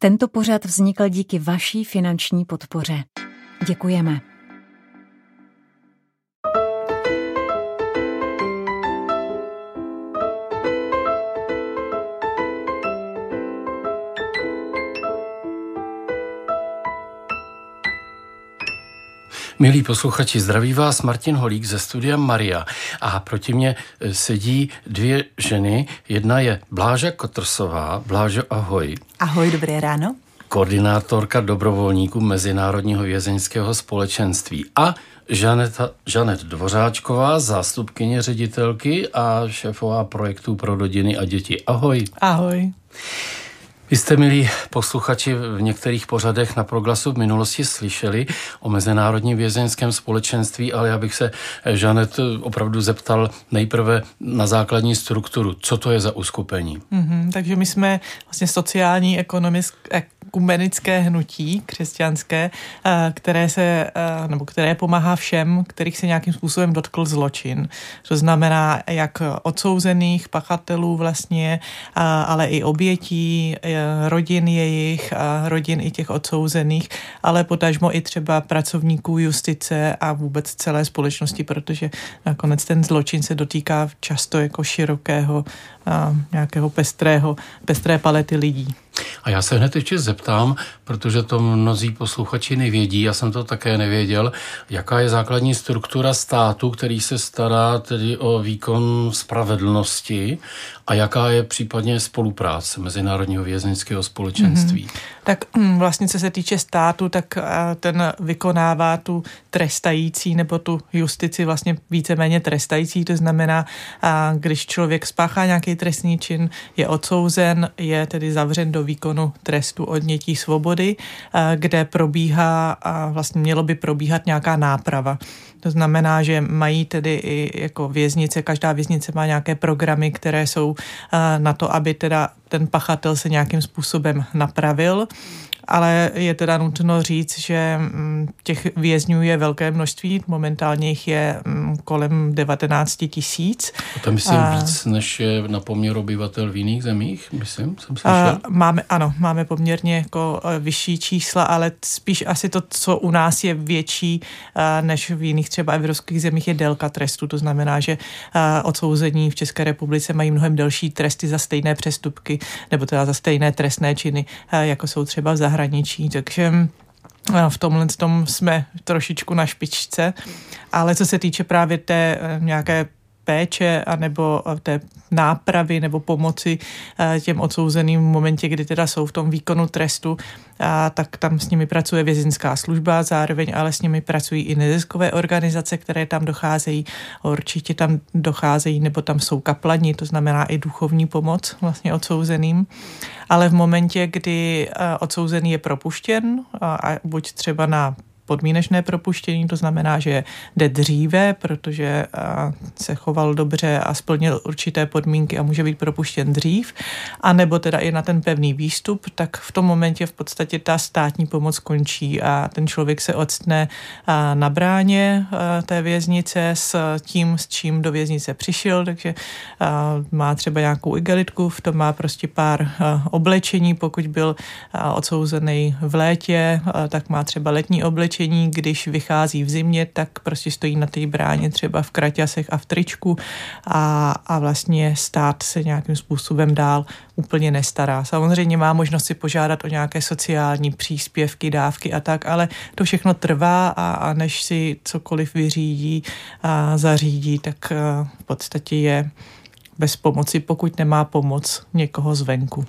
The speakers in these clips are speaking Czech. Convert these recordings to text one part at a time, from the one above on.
Tento pořad vznikl díky vaší finanční podpoře. Děkujeme. Milí posluchači, zdraví vás Martin Holík ze studia Maria a proti mně sedí dvě ženy. Jedna je Bláža Kotrsová. Blážo, ahoj. Ahoj, dobré ráno. Koordinátorka dobrovolníků Mezinárodního vězeňského společenství a Žanet Dvořáčková, zástupkyně ředitelky a šéfová projektů pro rodiny a děti. Ahoj. Ahoj. Vy jste, milí posluchači, v některých pořadech na Proglasu v minulosti slyšeli o Mezinárodním vězeňském společenství, ale já bych se, Žanet, opravdu zeptal nejprve na základní strukturu. Co to je za uskupení? Takže my jsme vlastně sociální, ekumenické hnutí křesťanské, které pomáhá všem, kterých se nějakým způsobem dotkl zločin. To znamená jak odsouzených pachatelů vlastně, ale i obětí, rodin jejich, rodin i těch odsouzených, ale potažmo i třeba pracovníků justice a vůbec celé společnosti, protože nakonec ten zločin se dotýká často jako širokého, nějakého pestré palety lidí. A já se hned ještě zeptám, protože to mnozí posluchači nevědí, já jsem to také nevěděl, jaká je základní struktura státu, který se stará tedy o výkon spravedlnosti a jaká je případně spolupráce Mezinárodního vězeňského společenství. Tak vlastně, co se týče státu, tak ten vykonává tu trestající nebo tu justici vlastně víceméně trestající, to znamená, když člověk spáchá nějaký trestný čin, je odsouzen, je tedy zavřen do výkonu trestu odnětí svobody, kde probíhá a vlastně mělo by probíhat nějaká náprava. To znamená, že mají tedy i jako věznice, každá věznice má nějaké programy, které jsou na to, aby teda ten pachatel se nějakým způsobem napravil. Ale je teda nutno říct, že těch vězňů je velké množství, momentálně jich je kolem 19 000. A to myslím víc, než je na poměr obyvatel v jiných zemích, jsem slyšel? Máme poměrně jako vyšší čísla, ale spíš asi to, co u nás je větší než v jiných třeba evropských zemích, je délka trestu. To znamená, že odsouzení v České republice mají mnohem delší tresty za stejné přestupky, nebo teda za stejné trestné činy, jako jsou třeba v zahraničí, takže v tomhle jsme trošičku na špičce, ale co se týče právě té nějaké péče anebo té nápravy nebo pomoci těm odsouzeným v momentě, kdy teda jsou v tom výkonu trestu, tak tam s nimi pracuje vězeňská služba, zároveň ale s nimi pracují i neziskové organizace, které tam docházejí, určitě tam docházejí, nebo tam jsou kaplani, to znamená i duchovní pomoc vlastně odsouzeným, ale v momentě, kdy odsouzený je propuštěn, a buď třeba na podmínečné propuštění, to znamená, že jde dříve, protože se choval dobře a splnil určité podmínky a může být propuštěn dřív, anebo teda i na ten pevný výstup, tak v tom momentě v podstatě ta státní pomoc končí a ten člověk se octne na bráně té věznice s tím, s čím do věznice přišel, takže má třeba nějakou igelitku, v tom má prostě pár oblečení, pokud byl odsouzený v létě, tak má třeba letní oblečení, když vychází v zimě, tak prostě stojí na té bráně třeba v kraťasech a v tričku a vlastně stát se nějakým způsobem dál úplně nestará. Samozřejmě má možnost si požádat o nějaké sociální příspěvky, dávky a tak, ale to všechno trvá a než si cokoliv vyřídí a zařídí, tak v podstatě je bez pomoci, pokud nemá pomoc někoho zvenku.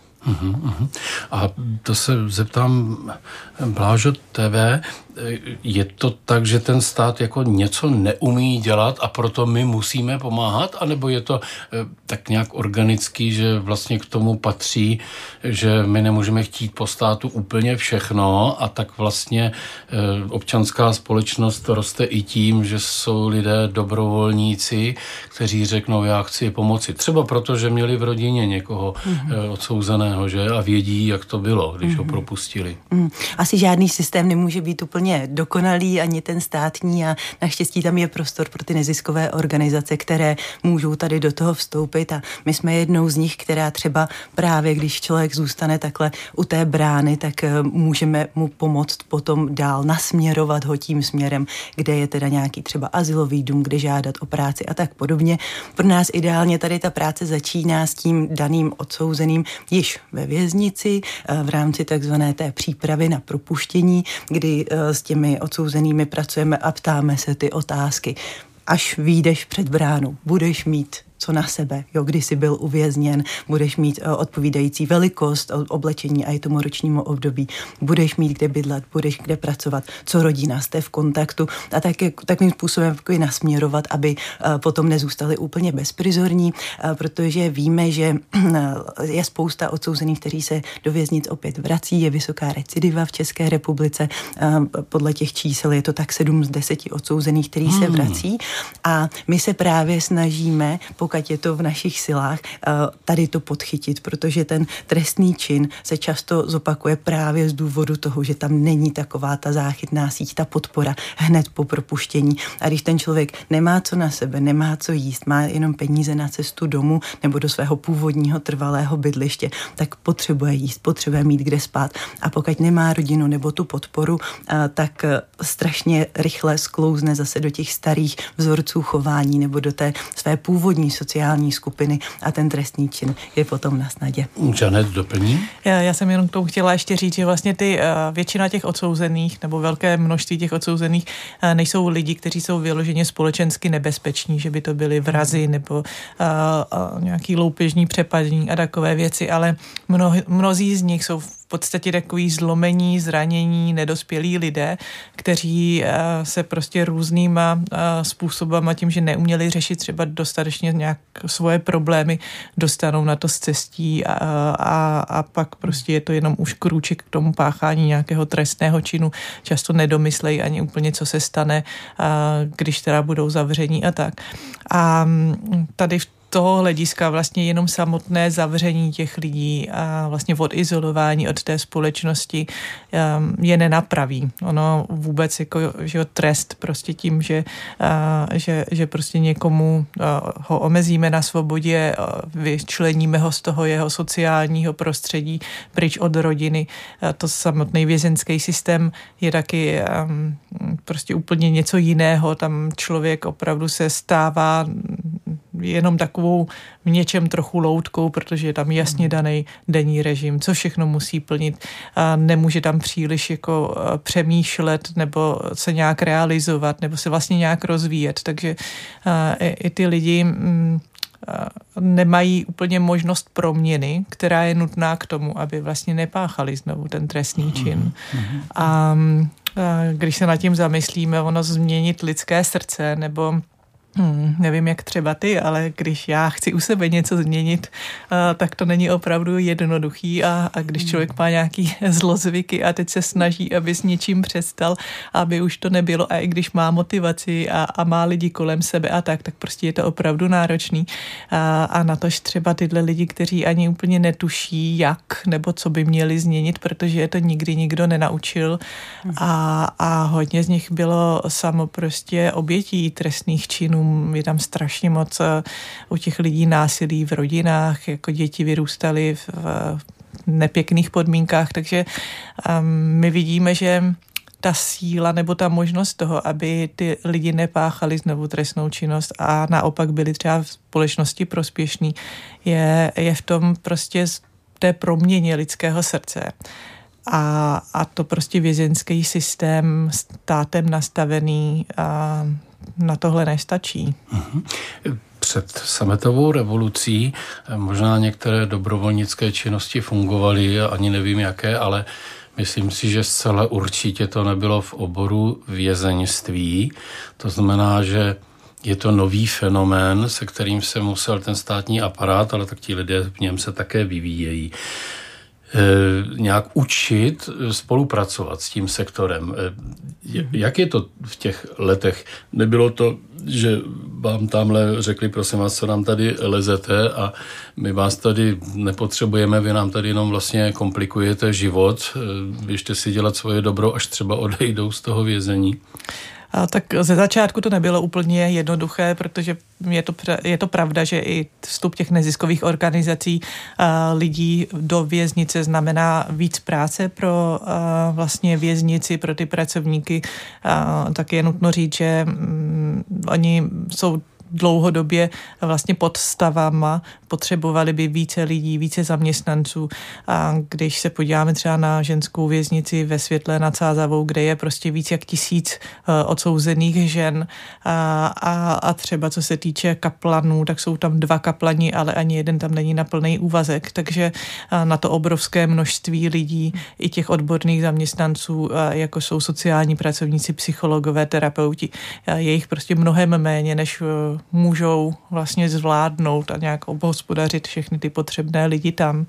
A to se zeptám, Blážo, tebe, je to tak, že ten stát jako něco neumí dělat a proto my musíme pomáhat, anebo je to tak nějak organický, že vlastně k tomu patří, že my nemůžeme chtít po státu úplně všechno a tak vlastně občanská společnost roste i tím, že jsou lidé dobrovolníci, kteří řeknou, já chci pomoci. Třeba proto, že měli v rodině někoho odsouzeného, že? A vědí, jak to bylo, když ho propustili. Asi žádný systém nemůže být úplně úplně dokonalý, ani ten státní, a naštěstí tam je prostor pro ty neziskové organizace, které můžou tady do toho vstoupit, a my jsme jednou z nich, která třeba právě, když člověk zůstane takhle u té brány, tak můžeme mu pomoct potom dál nasměrovat ho tím směrem, kde je teda nějaký třeba azylový dům, kde žádat o práci a tak podobně. Pro nás ideálně tady ta práce začíná s tím daným odsouzeným již ve věznici v rámci takzvané té přípravy na propuštění, kdy s těmi odsouzenými pracujeme a ptáme se ty otázky. Až vyjdeš před bránu, budeš mít co na sebe, kdy jsi byl uvězněn, budeš mít odpovídající velikost oblečení a i tomu ročnímu období, budeš mít kde bydlet, budeš kde pracovat, co rodina, jste v kontaktu, a takovým způsobem i nasměrovat, aby potom nezůstali úplně bezprizorní, protože víme, že je spousta odsouzených, kteří se do věznic opět vrací, je vysoká recidiva v České republice, podle těch čísel je to tak 7 z 10 odsouzených, kteří se vrací, a my se právě snažíme, pokud je to v našich silách, tady to podchytit, protože ten trestný čin se často zopakuje právě z důvodu toho, že tam není taková ta záchytná síť, ta podpora hned po propuštění. A když ten člověk nemá co na sebe, nemá co jíst, má jenom peníze na cestu domů nebo do svého původního trvalého bydliště, tak potřebuje jíst, potřebuje mít kde spát. A pokud nemá rodinu nebo tu podporu, tak strašně rychle sklouzne zase do těch starých vzorců chování nebo do té své původní sociální skupiny a ten trestný čin je potom na snadě. Janet, doplní? Já jsem jenom k tomu chtěla ještě říct, že vlastně většina těch odsouzených nebo velké množství těch odsouzených nejsou lidi, kteří jsou vyloženě společensky nebezpeční, že by to byli vrazi nebo nějaký loupežní přepadní a takové věci, ale mnozí z nich jsou v podstatě takový zlomení, zranění, nedospělí lidé, kteří se prostě různýma způsobama tím, že neuměli řešit třeba dostatečně nějak svoje problémy, dostanou na to z cestí a pak prostě je to jenom už krůček k tomu páchání nějakého trestného činu. Často nedomyslejí ani úplně, co se stane, když teda budou zavření a tak. A tady v toho hlediska vlastně jenom samotné zavření těch lidí a vlastně odizolování od té společnosti je nenapraví. Ono vůbec jako že trest prostě tím, že prostě někomu ho omezíme na svobodě, vyčleníme ho z toho jeho sociálního prostředí pryč od rodiny. To samotný vězeňský systém je taky prostě úplně něco jiného. Tam člověk opravdu se stává jenom takovou v něčem trochu loutkou, protože je tam jasně daný denní režim, co všechno musí plnit. A nemůže tam příliš jako přemýšlet nebo se nějak realizovat nebo se vlastně nějak rozvíjet. Takže i ty lidi nemají úplně možnost proměny, která je nutná k tomu, aby vlastně nepáchali znovu ten trestný čin. A když se nad tím zamyslíme, ono změnit lidské srdce nebo nevím, jak třeba ty, ale když já chci u sebe něco změnit, tak to není opravdu jednoduchý a když člověk má nějaký zlozvyky a teď se snaží, aby s něčím přestal, aby už to nebylo, a i když má motivaci a má lidi kolem sebe a tak prostě je to opravdu náročný. A natož třeba tyhle lidi, kteří ani úplně netuší, jak nebo co by měli změnit, protože je to nikdy nikdo nenaučil a hodně z nich bylo samo prostě obětí trestných činů. Je tam strašně moc u těch lidí násilí v rodinách, jako děti vyrůstaly v nepěkných podmínkách, takže my vidíme, že ta síla nebo ta možnost toho, aby ty lidi nepáchali znovu trestnou činnost a naopak byli třeba v společnosti prospěšní, je v tom prostě té proměně lidského srdce. A to prostě vězeňský systém státem nastavený na tohle nestačí. Před sametovou revolucí možná některé dobrovolnické činnosti fungovaly, ani nevím jaké, ale myslím si, že zcela určitě to nebylo v oboru vězeňství. To znamená, že je to nový fenomén, se kterým se musel ten státní aparát, ale tak ti lidé v něm se také vyvíjejí, nějak učit spolupracovat s tím sektorem. Jak je to v těch letech? Nebylo to že vám tamhle řekli, prosím vás, co nám tady lezete a my vás tady nepotřebujeme, vy nám tady jenom vlastně komplikujete život, běžte si dělat svoje dobro, až třeba odejdou z toho vězení. Tak ze začátku to nebylo úplně jednoduché, protože je to pravda, že i vstup těch neziskových organizací lidí do věznice znamená víc práce pro vlastně věznici, pro ty pracovníky. Tak je nutno říct, že oni jsou dlouhodobě vlastně pod stavama, potřebovali by více lidí, více zaměstnanců. A když se podíváme třeba na ženskou věznici ve Světlé nad Sázavou, kde je prostě víc jak 1000 odsouzených žen a třeba co se týče kaplanů, tak jsou tam 2 kaplani, ale ani jeden tam není na plný úvazek, takže na to obrovské množství lidí i těch odborných zaměstnanců, jako jsou sociální pracovníci, psychologové, terapeuti, je jich prostě mnohem méně, než můžou vlastně zvládnout a nějak obhospodařit všechny ty potřebné lidi tam.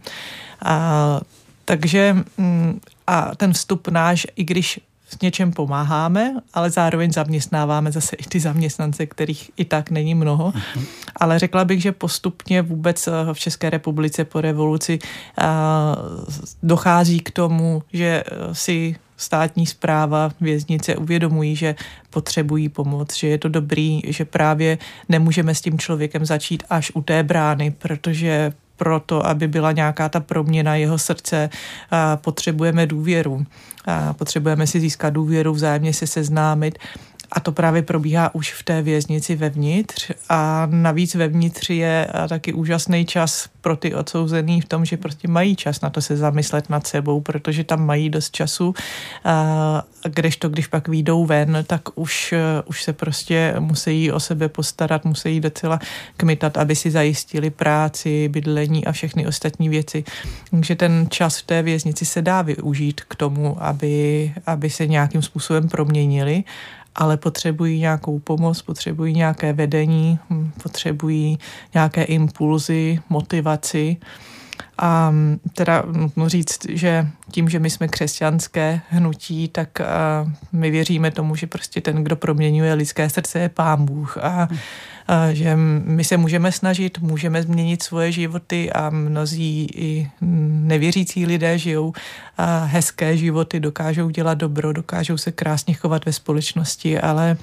Takže ten vstup náš, i když s něčem pomáháme, ale zároveň zaměstnáváme zase i ty zaměstnance, kterých i tak není mnoho. Ale řekla bych, že postupně vůbec v České republice po revoluci dochází k tomu, že si státní správa, věznice uvědomují, že potřebují pomoc, že je to dobrý, že právě nemůžeme s tím člověkem začít až u té brány, protože proto, aby byla nějaká ta proměna jeho srdce, potřebujeme důvěru. Potřebujeme si získat důvěru, vzájemně se seznámit. A to právě probíhá už v té věznici vevnitř. A navíc vevnitř je taky úžasný čas pro ty odsouzený v tom, že prostě mají čas na to se zamyslet nad sebou, protože tam mají dost času. Kdežto, když pak vyjdou ven, tak už se prostě musí o sebe postarat, musí docela kmitat, aby si zajistili práci, bydlení a všechny ostatní věci. Takže ten čas v té věznici se dá využít k tomu, aby se nějakým způsobem proměnili, ale potřebují nějakou pomoc, potřebují nějaké vedení, potřebují nějaké impulzy, motivaci. A teda nutno říct, že tím, že my jsme křesťanské hnutí, tak my věříme tomu, že prostě ten, kdo proměňuje lidské srdce, je Pán Bůh a že my se můžeme snažit, můžeme změnit svoje životy a mnozí i nevěřící lidé žijou hezké životy, dokážou dělat dobro, dokážou se krásně chovat ve společnosti, ale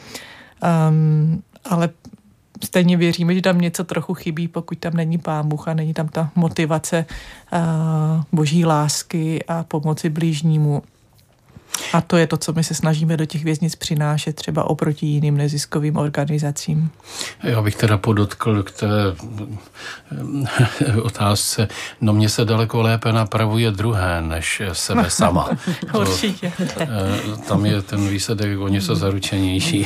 stejně věříme, že tam něco trochu chybí, pokud tam není Pán Bůh a není tam ta motivace boží lásky a pomoci blížnímu. A to je to, co my se snažíme do těch věznic přinášet, třeba oproti jiným neziskovým organizacím. Já bych teda podotkl k té otázce, no mně se daleko lépe napravuje druhé, než sebe sama. Určitě. Tam je ten výsledek o něco zaručenější.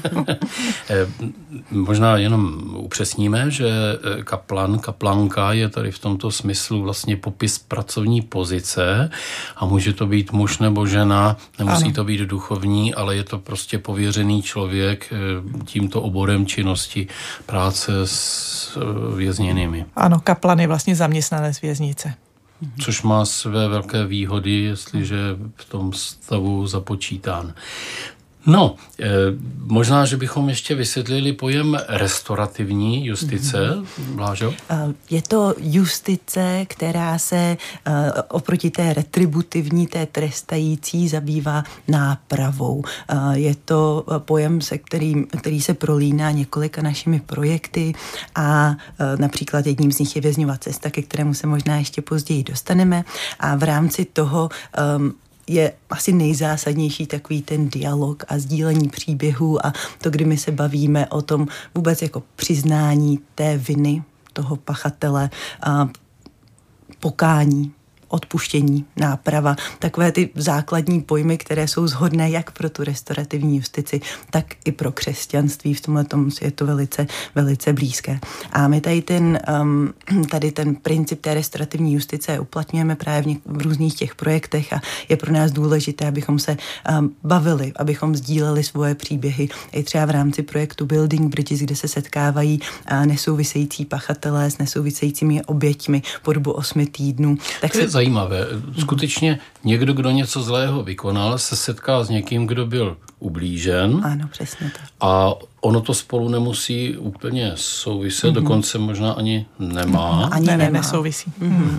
Možná jenom upřesníme, že kaplanka je tady v tomto smyslu vlastně popis pracovní pozice a může to být muž nebo žena, nemusí to být duchovní, ale je to prostě pověřený člověk tímto oborem činnosti práce s vězněnými. Ano, kaplan je vlastně zaměstnanec věznice. Což má své velké výhody, jestliže v tom stavu započítán. No, možná, že bychom ještě vysvětlili pojem restaurativní justice, Blážo? Je to justice, která se oproti té retributivní, té trestající zabývá nápravou. Je to pojem, který se prolíná několika našimi projekty a například jedním z nich je Vězňova cesta, ke kterému se možná ještě později dostaneme a v rámci toho je asi nejzásadnější takový ten dialog a sdílení příběhů a to, kdy my se bavíme o tom vůbec jako přiznání té viny toho pachatele, pokání, odpuštění, náprava, takové ty základní pojmy, které jsou shodné jak pro tu restaurativní justici, tak i pro křesťanství. V tomhletom je to velice, velice blízké. A my tady ten princip té restaurativní justice uplatňujeme právě v různých těch projektech a je pro nás důležité, abychom se bavili, abychom sdíleli svoje příběhy i třeba v rámci projektu Building Bridges, kde se setkávají nesouvisející pachatelé s nesouvisejícími oběťmi po dobu 8 týdnů. Tak to je zajímavé. Skutečně někdo, kdo něco zlého vykonal, se setká s někým, kdo byl ublížen. Ano, přesně tak. A ono to spolu nemusí úplně souviset, dokonce možná ani nemá. Ne, nesouvisí.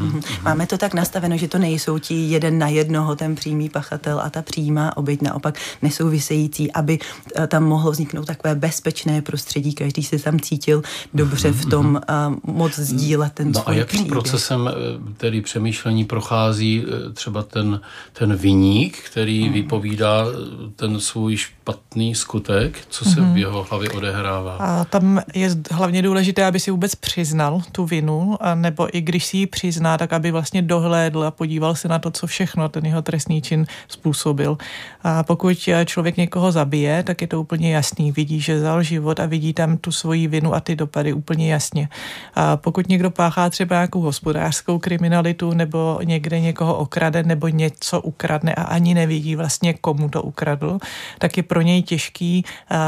Máme to tak nastaveno, že to nejsou ti jeden na jednoho, ten přímý pachatel a ta přímá oběť, naopak nesouvisející, aby tam mohlo vzniknout takové bezpečné prostředí, každý se tam cítil dobře v tom moc sdílet ten svůj příběh. No a jakým procesem tedy přemýšlení prochází třeba ten viník, který vypovídá ten svůj špatný skutek, co se v jeho hlavě odehrává? A tam je hlavně důležité, aby si vůbec přiznal tu vinu, nebo i když si ji přizná, tak aby vlastně dohlédl a podíval se na to, co všechno ten jeho trestný čin způsobil. A pokud člověk někoho zabije, tak je to úplně jasný. Vidí, že vzal život a vidí tam tu svoji vinu a ty dopady úplně jasně. A pokud někdo páchá třeba nějakou hospodářskou kriminalitu nebo někde někoho okrade nebo něco ukradne a ani nevidí vlastně, komu to ukradl, tak je pro něj těžký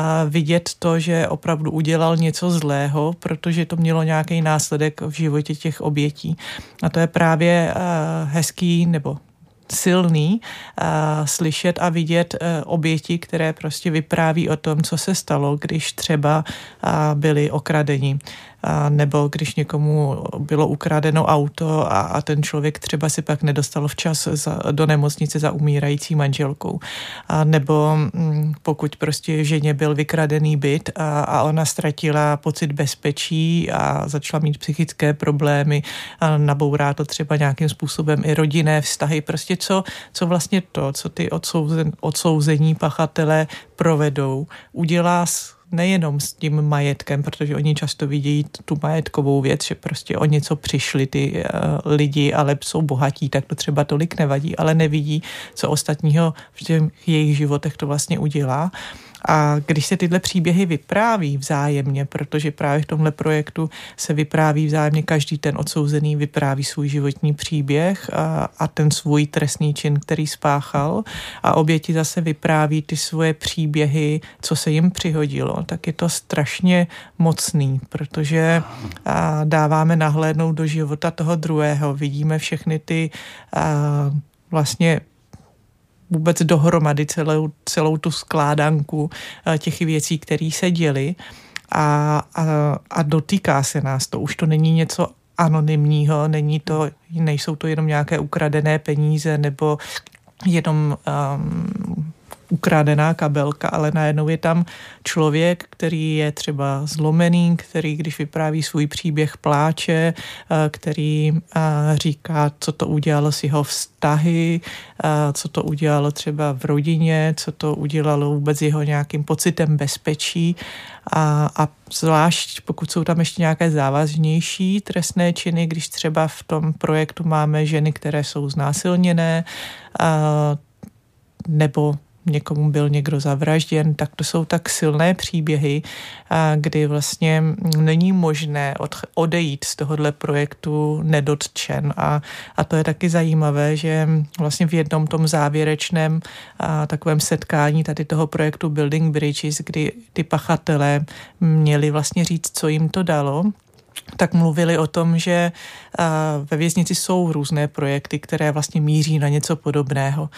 vidět to, že opravdu udělal něco zlého, protože to mělo nějaký následek v životě těch obětí. A to je právě hezký nebo silný slyšet a vidět oběti, které prostě vypráví o tom, co se stalo, když třeba byli okradeni. Nebo když někomu bylo ukradeno auto a ten člověk třeba si pak nedostal včas do nemocnice za umírající manželkou. Nebo pokud prostě ženě byl vykradený byt a ona ztratila pocit bezpečí a začala mít psychické problémy a nabourá to třeba nějakým způsobem i rodinné vztahy. Prostě co vlastně to, co ty odsouzení pachatelé provedou, udělá nejenom s tím majetkem, protože oni často vidějí tu majetkovou věc, že prostě o něco přišli ty lidi, ale jsou bohatí, tak to třeba tolik nevadí, ale nevidí, co ostatního v těch jejich životech to vlastně udělá. A když se tyhle příběhy vypráví vzájemně, protože právě v tomhle projektu se vypráví vzájemně, každý ten odsouzený vypráví svůj životní příběh a ten svůj trestný čin, který spáchal, a oběti zase vypráví ty svoje příběhy, co se jim přihodilo, tak je to strašně mocný, protože dáváme nahlédnout do života toho druhého, vidíme všechny ty vlastně vůbec dohromady celou tu skládanku těch věcí, které se děly a dotýká se nás to. Už to není něco anonymního, nejsou to jenom nějaké ukradené peníze nebo jenom ukradená kabelka, ale najednou je tam člověk, který je třeba zlomený, který, když vypráví svůj příběh, pláče, který říká, co to udělalo s jeho vztahy, co to udělalo třeba v rodině, co to udělalo vůbec jeho nějakým pocitem bezpečí a zvlášť pokud jsou tam ještě nějaké závažnější trestné činy, když třeba v tom projektu máme ženy, které jsou znásilněné nebo někomu byl někdo zavražděn, tak to jsou tak silné příběhy, kdy vlastně není možné odejít z tohohle projektu nedotčen. A to je taky zajímavé, že vlastně v jednom tom závěrečném takovém setkání tady toho projektu Building Bridges, kdy ty pachatelé měli vlastně říct, co jim to dalo, tak mluvili o tom, že ve věznici jsou různé projekty, které vlastně míří na něco podobného.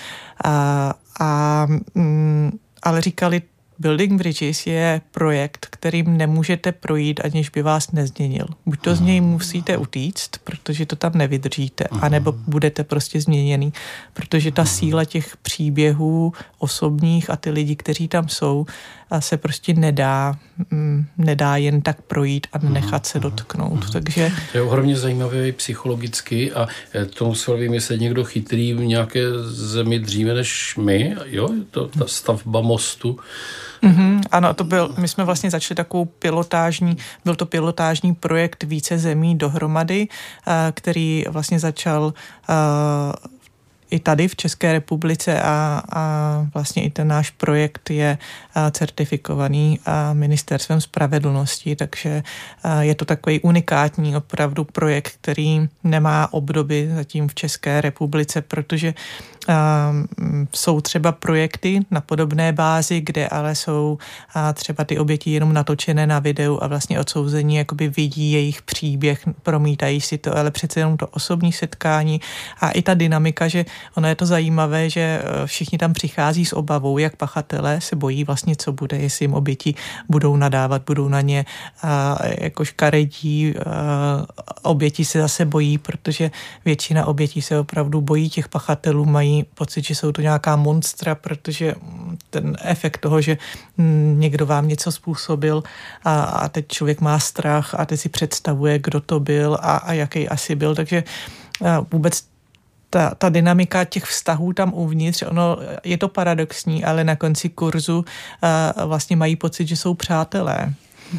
Ale říkali, Building Bridges je projekt, kterým nemůžete projít, aniž by vás nezměnil. Buď to z něj musíte utíct, protože to tam nevydržíte, anebo budete prostě změněný, protože ta síla těch příběhů osobních a ty lidi, kteří tam jsou, se prostě nedá jen tak projít a nechat se dotknout. Takže to je ohromně zajímavé psychologicky a to musel vymyslet někdo chytrý v nějaké zemi dříve než my, jo? Ta stavba mostu. Ano, my jsme vlastně začali takovou byl to pilotážní projekt více zemí dohromady, který vlastně začal i tady v České republice a vlastně i ten náš projekt je certifikovaný Ministerstvem spravedlnosti, takže je to takový unikátní opravdu projekt, který nemá obdoby zatím v České republice, protože jsou třeba projekty na podobné bázi, kde ale jsou třeba ty oběti jenom natočené na videu a vlastně odsouzení jakoby vidí jejich příběh, promítají si to, ale přece jenom to osobní setkání a i ta dynamika, že ono je to zajímavé, že všichni tam přichází s obavou, jak pachatelé se bojí vlastně, co bude, jestli jim oběti budou nadávat, budou na ně jako škaredí. Oběti se zase bojí, protože většina obětí se opravdu bojí těch pachatelů, mají pocit, že jsou to nějaká monstra, protože ten efekt toho, že někdo vám něco způsobil a teď člověk má strach a teď si představuje, kdo to byl a jaký asi byl, takže vůbec ta dynamika těch vztahů tam uvnitř, ono je to paradoxní, ale na konci kurzu vlastně mají pocit, že jsou přátelé.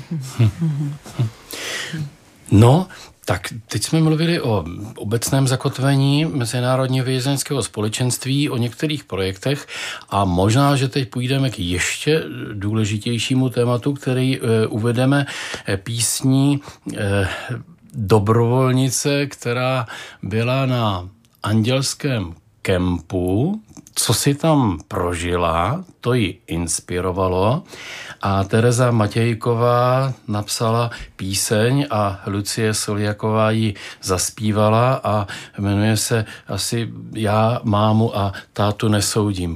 No, tak teď jsme mluvili o obecném zakotvení Mezinárodního vězeňského společenství, o některých projektech a možná, že teď půjdeme k ještě důležitějšímu tématu, který uvedeme písní dobrovolnice, která byla na andělském kempu. Co si tam prožila, to ji inspirovalo a Tereza Matějková napsala píseň a Lucie Soljaková ji zaspívala a jmenuje se asi Já mámu a tátu nesoudím.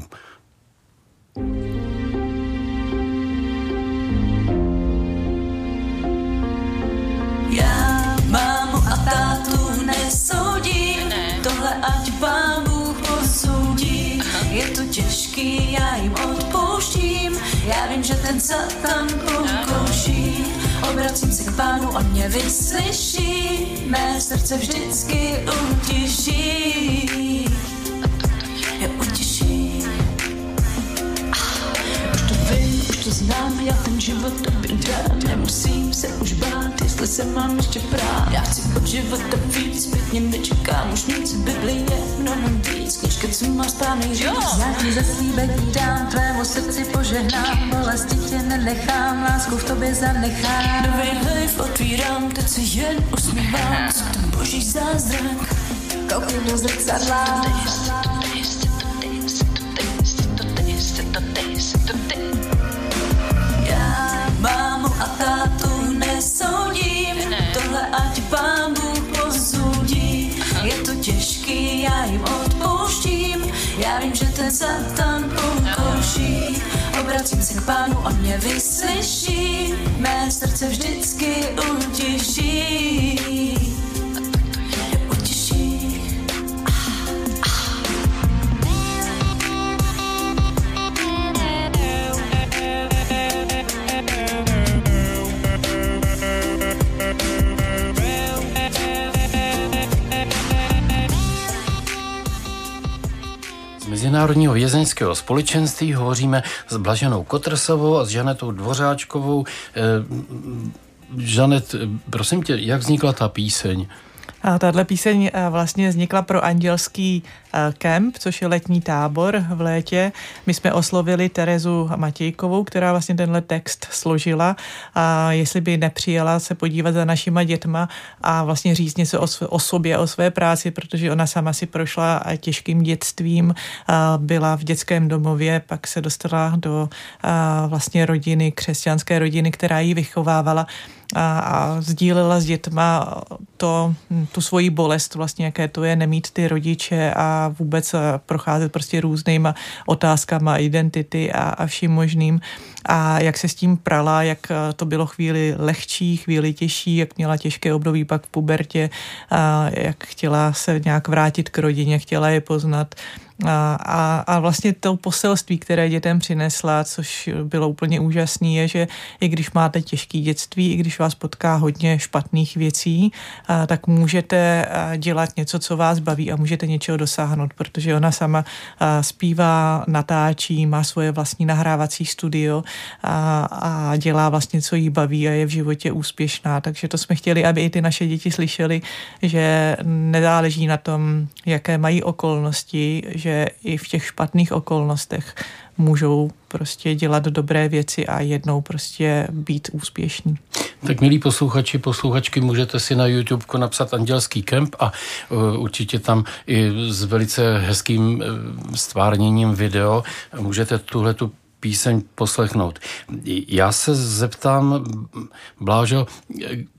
Já mámu a tátu nesoudím, tohle ať Pán Bůh posoudí. Je to těžký, já jim odpouštím, já vím, že ten Satan pokouší. Obracím se k Pánu, on mě vyslyší, mé srdce vždycky utěší. Je utěší. Už to vím, už to znám, já ten život tobě dám. Nemusím se už bát, jestli se mám ještě prát. Já chci od života víc, zpětně nečekám už nic. Bibli je mnohem víc, knížka, co má správný říct. Já ti zaslíbení dám, tvému srdci požehnám. Bolesti tě nenechám, lásku v tobě zanechám. Nový hlejv otvírám, teď se jen usmívám. Co ten boží zázrak, koukni do zrcadla. Já mámu a tátu nesoudím, tohle ať Pán Bůh posoudí. Je to těžký, já jim odpouštím, já vím, že ten Satan pokouší. Obracím se k Pánu, on mě vyslyší, mé srdce vždycky utěší. Mezinárodního vězeňského společenství hovoříme s Blaženou Kotrsovou a s Žanetou Dvořáčkovou. Žanet, prosím tě, jak vznikla ta píseň? A tahle píseň vlastně vznikla pro andělský kemp, což je letní tábor v létě. My jsme oslovili Terezu Matějkovou, která vlastně tenhle text složila a jestli by nepřijela se podívat za našima dětma a vlastně říct něco o sobě, o své práci, protože ona sama si prošla těžkým dětstvím, byla v dětském domově, pak se dostala do vlastně rodiny, křesťanské rodiny, která ji vychovávala a sdílela s dětma tu svoji bolest, vlastně jaké to je nemít ty rodiče a vůbec procházet prostě různýma otázkama identity a vším možným. A jak se s tím prala, jak to bylo chvíli lehčí, chvíli těžší, jak měla těžké období pak v pubertě, jak chtěla se nějak vrátit k rodině, chtěla je poznat. A vlastně to poselství, které dětem přinesla, což bylo úplně úžasné, je, že i když máte těžké dětství, i když vás potká hodně špatných věcí, tak můžete dělat něco, co vás baví a můžete něčeho dosáhnout, protože ona sama zpívá, natáčí, má svoje vlastní nahrávací studio a dělá vlastně, co jí baví a je v životě úspěšná. Takže to jsme chtěli, aby i ty naše děti slyšely, že nezáleží na tom, jaké mají okolnosti, že i v těch špatných okolnostech můžou prostě dělat dobré věci a jednou prostě být úspěšní. Tak milí posluchači, posluchačky, můžete si na YouTube napsat Andělský kemp a určitě tam i s velice hezkým stvárněním video můžete tuhletu píseň poslechnout. Já se zeptám, Blážo,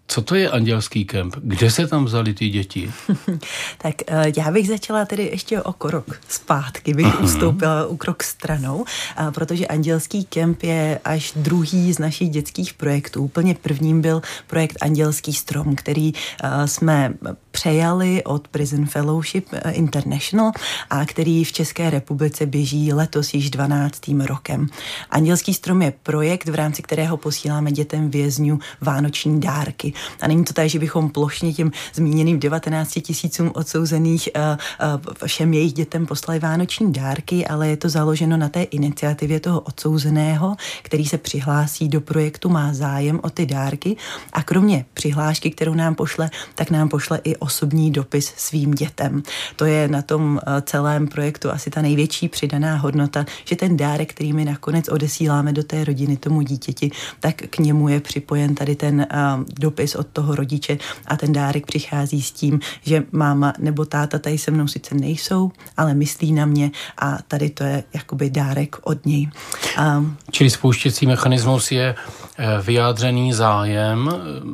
Co to je Andělský kemp? Kde se tam vzali ty děti? Tak já bych začala tedy ještě o krok zpátky, bych ustoupila o krok stranou, protože Andělský kemp je až druhý z našich dětských projektů. Úplně prvním byl projekt Andělský strom, který jsme přejali od Prison Fellowship International a který v České republice běží letos již 12. rokem. Andělský strom je projekt, v rámci kterého posíláme dětem vězňů vánoční dárky. A není to tak, že bychom plošně těm zmíněným 19 000 odsouzených všem jejich dětem poslali vánoční dárky, ale je to založeno na té iniciativě toho odsouzeného, který se přihlásí do projektu, má zájem o ty dárky a kromě přihlášky, kterou nám pošle, tak nám pošle i osobní dopis svým dětem. To je na tom celém projektu asi ta největší přidaná hodnota, že ten dárek, který my nakonec odesíláme do té rodiny tomu dítěti, tak k němu je připojen tady ten dopis od toho rodiče a ten dárek přichází s tím, že máma nebo táta tady se mnou sice nejsou, ale myslí na mě a tady to je jakoby dárek od něj. Čili spouštěcí mechanismus je vyjádřený zájem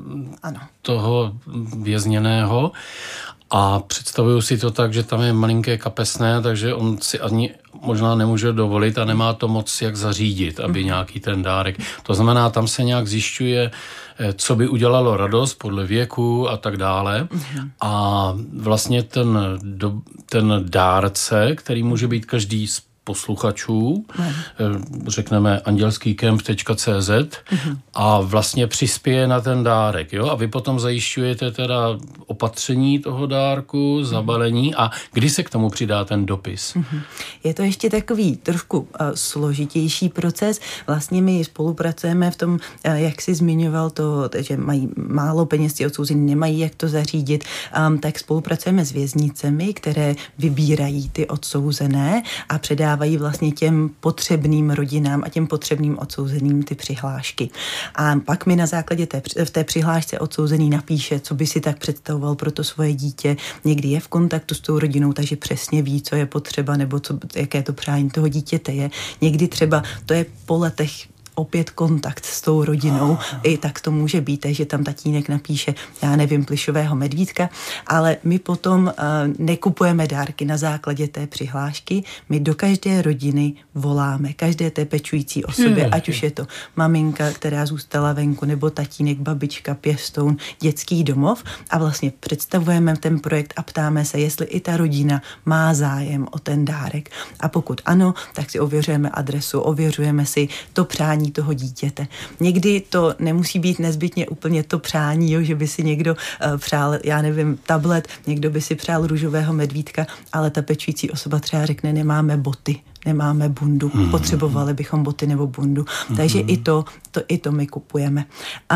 toho vězněného a představuju si to tak, že tam je malinké kapesné, takže on si ani možná nemůže dovolit a nemá to moc jak zařídit, aby nějaký ten dárek. To znamená, tam se nějak zjišťuje, co by udělalo radost podle věku a tak dále. A vlastně ten dárce, který může být každý z posluchačů, řekneme andělskýkemp.cz a vlastně přispěje na ten dárek. Jo? A vy potom zajišťujete teda opatření toho dárku, zabalení a kdy se k tomu přidá ten dopis? Je to ještě takový trošku složitější proces. Vlastně my spolupracujeme v tom, jak jsi zmiňoval to, že mají málo peněz, ti odsouzení nemají jak to zařídit, tak spolupracujeme s věznicemi, které vybírají ty odsouzené a předávají vlastně těm potřebným rodinám a těm potřebným odsouzeným ty přihlášky. A pak mi na základě v té přihlášce odsouzený napíše, co by si tak představoval pro to svoje dítě. Někdy je v kontaktu s tou rodinou, takže přesně ví, co je potřeba nebo jaké to přání toho dítěte je. Někdy třeba to je po letech opět kontakt s tou rodinou, i tak to může být, takže tam tatínek napíše, já nevím, plyšového medvídka, ale my potom nekupujeme dárky na základě té přihlášky, my do každé rodiny voláme, každé té pečující osobě, ať už je to maminka, která zůstala venku, nebo tatínek, babička, pěstoun, dětský domov a vlastně představujeme ten projekt a ptáme se, jestli i ta rodina má zájem o ten dárek. A pokud ano, tak si ověřujeme adresu, ověřujeme si to přání toho dítěte. Někdy to nemusí být nezbytně úplně to přání, jo, že by si někdo přál, já nevím, tablet, někdo by si přál růžového medvídka, ale ta pečující osoba třeba řekne, nemáme boty, nemáme bundu, potřebovali bychom boty nebo bundu. Takže i to my kupujeme.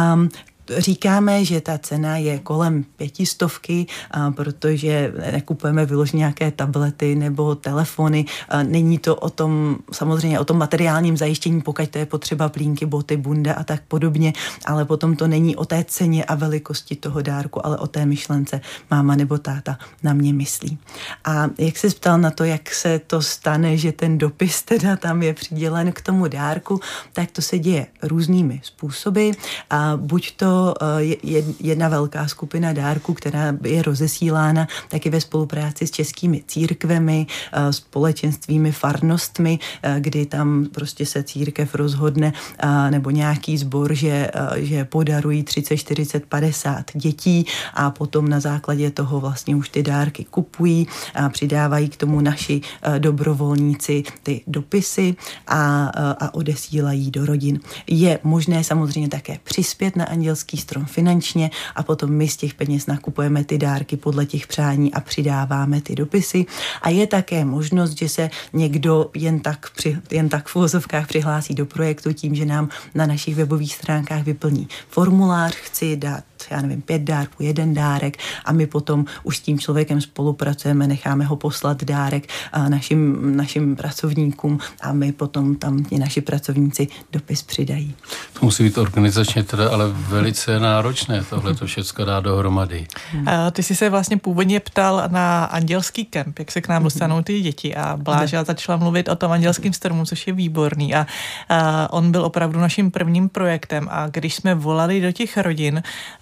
Říkáme, že ta cena je kolem 500, protože nekupujeme vyloženě nějaké tablety nebo telefony. Není to o tom, samozřejmě o tom materiálním zajištění, pokud to je potřeba plínky, boty, bunda a tak podobně, ale potom to není o té ceně a velikosti toho dárku, ale o té myšlence máma nebo táta na mě myslí. A jak se ptal na to, jak se to stane, že ten dopis teda tam je přidělen k tomu dárku, tak to se děje různými způsoby. A buď to jedna velká skupina dárků, která je rozesílána taky ve spolupráci s českými církvemi, společenstvími, farnostmi, kdy tam prostě se církev rozhodne nebo nějaký sbor, že podarují 30, 40, 50 dětí a potom na základě toho vlastně už ty dárky kupují a přidávají k tomu naši dobrovolníci ty dopisy a odesílají do rodin. Je možné samozřejmě také přispět na Andělský strom finančně a potom my z těch peněz nakupujeme ty dárky podle těch přání a přidáváme ty dopisy. A je také možnost, že se někdo jen tak v uvozovkách přihlásí do projektu tím, že nám na našich webových stránkách vyplní formulář, chci dát, já nevím, 5 dárků, 1 dárek a my potom už s tím člověkem spolupracujeme, necháme ho poslat dárek našim pracovníkům a my potom tam ti naši pracovníci dopis přidají. To musí být organizačně teda ale velice náročné tohle to všechno dá dohromady. Ty jsi se vlastně původně ptal na Andělský kemp, jak se k nám dostanou ty děti a Bláža začala mluvit o tom Andělském stromu, což je výborný a on byl opravdu naším prvním projektem a když jsme volali do těch rodin,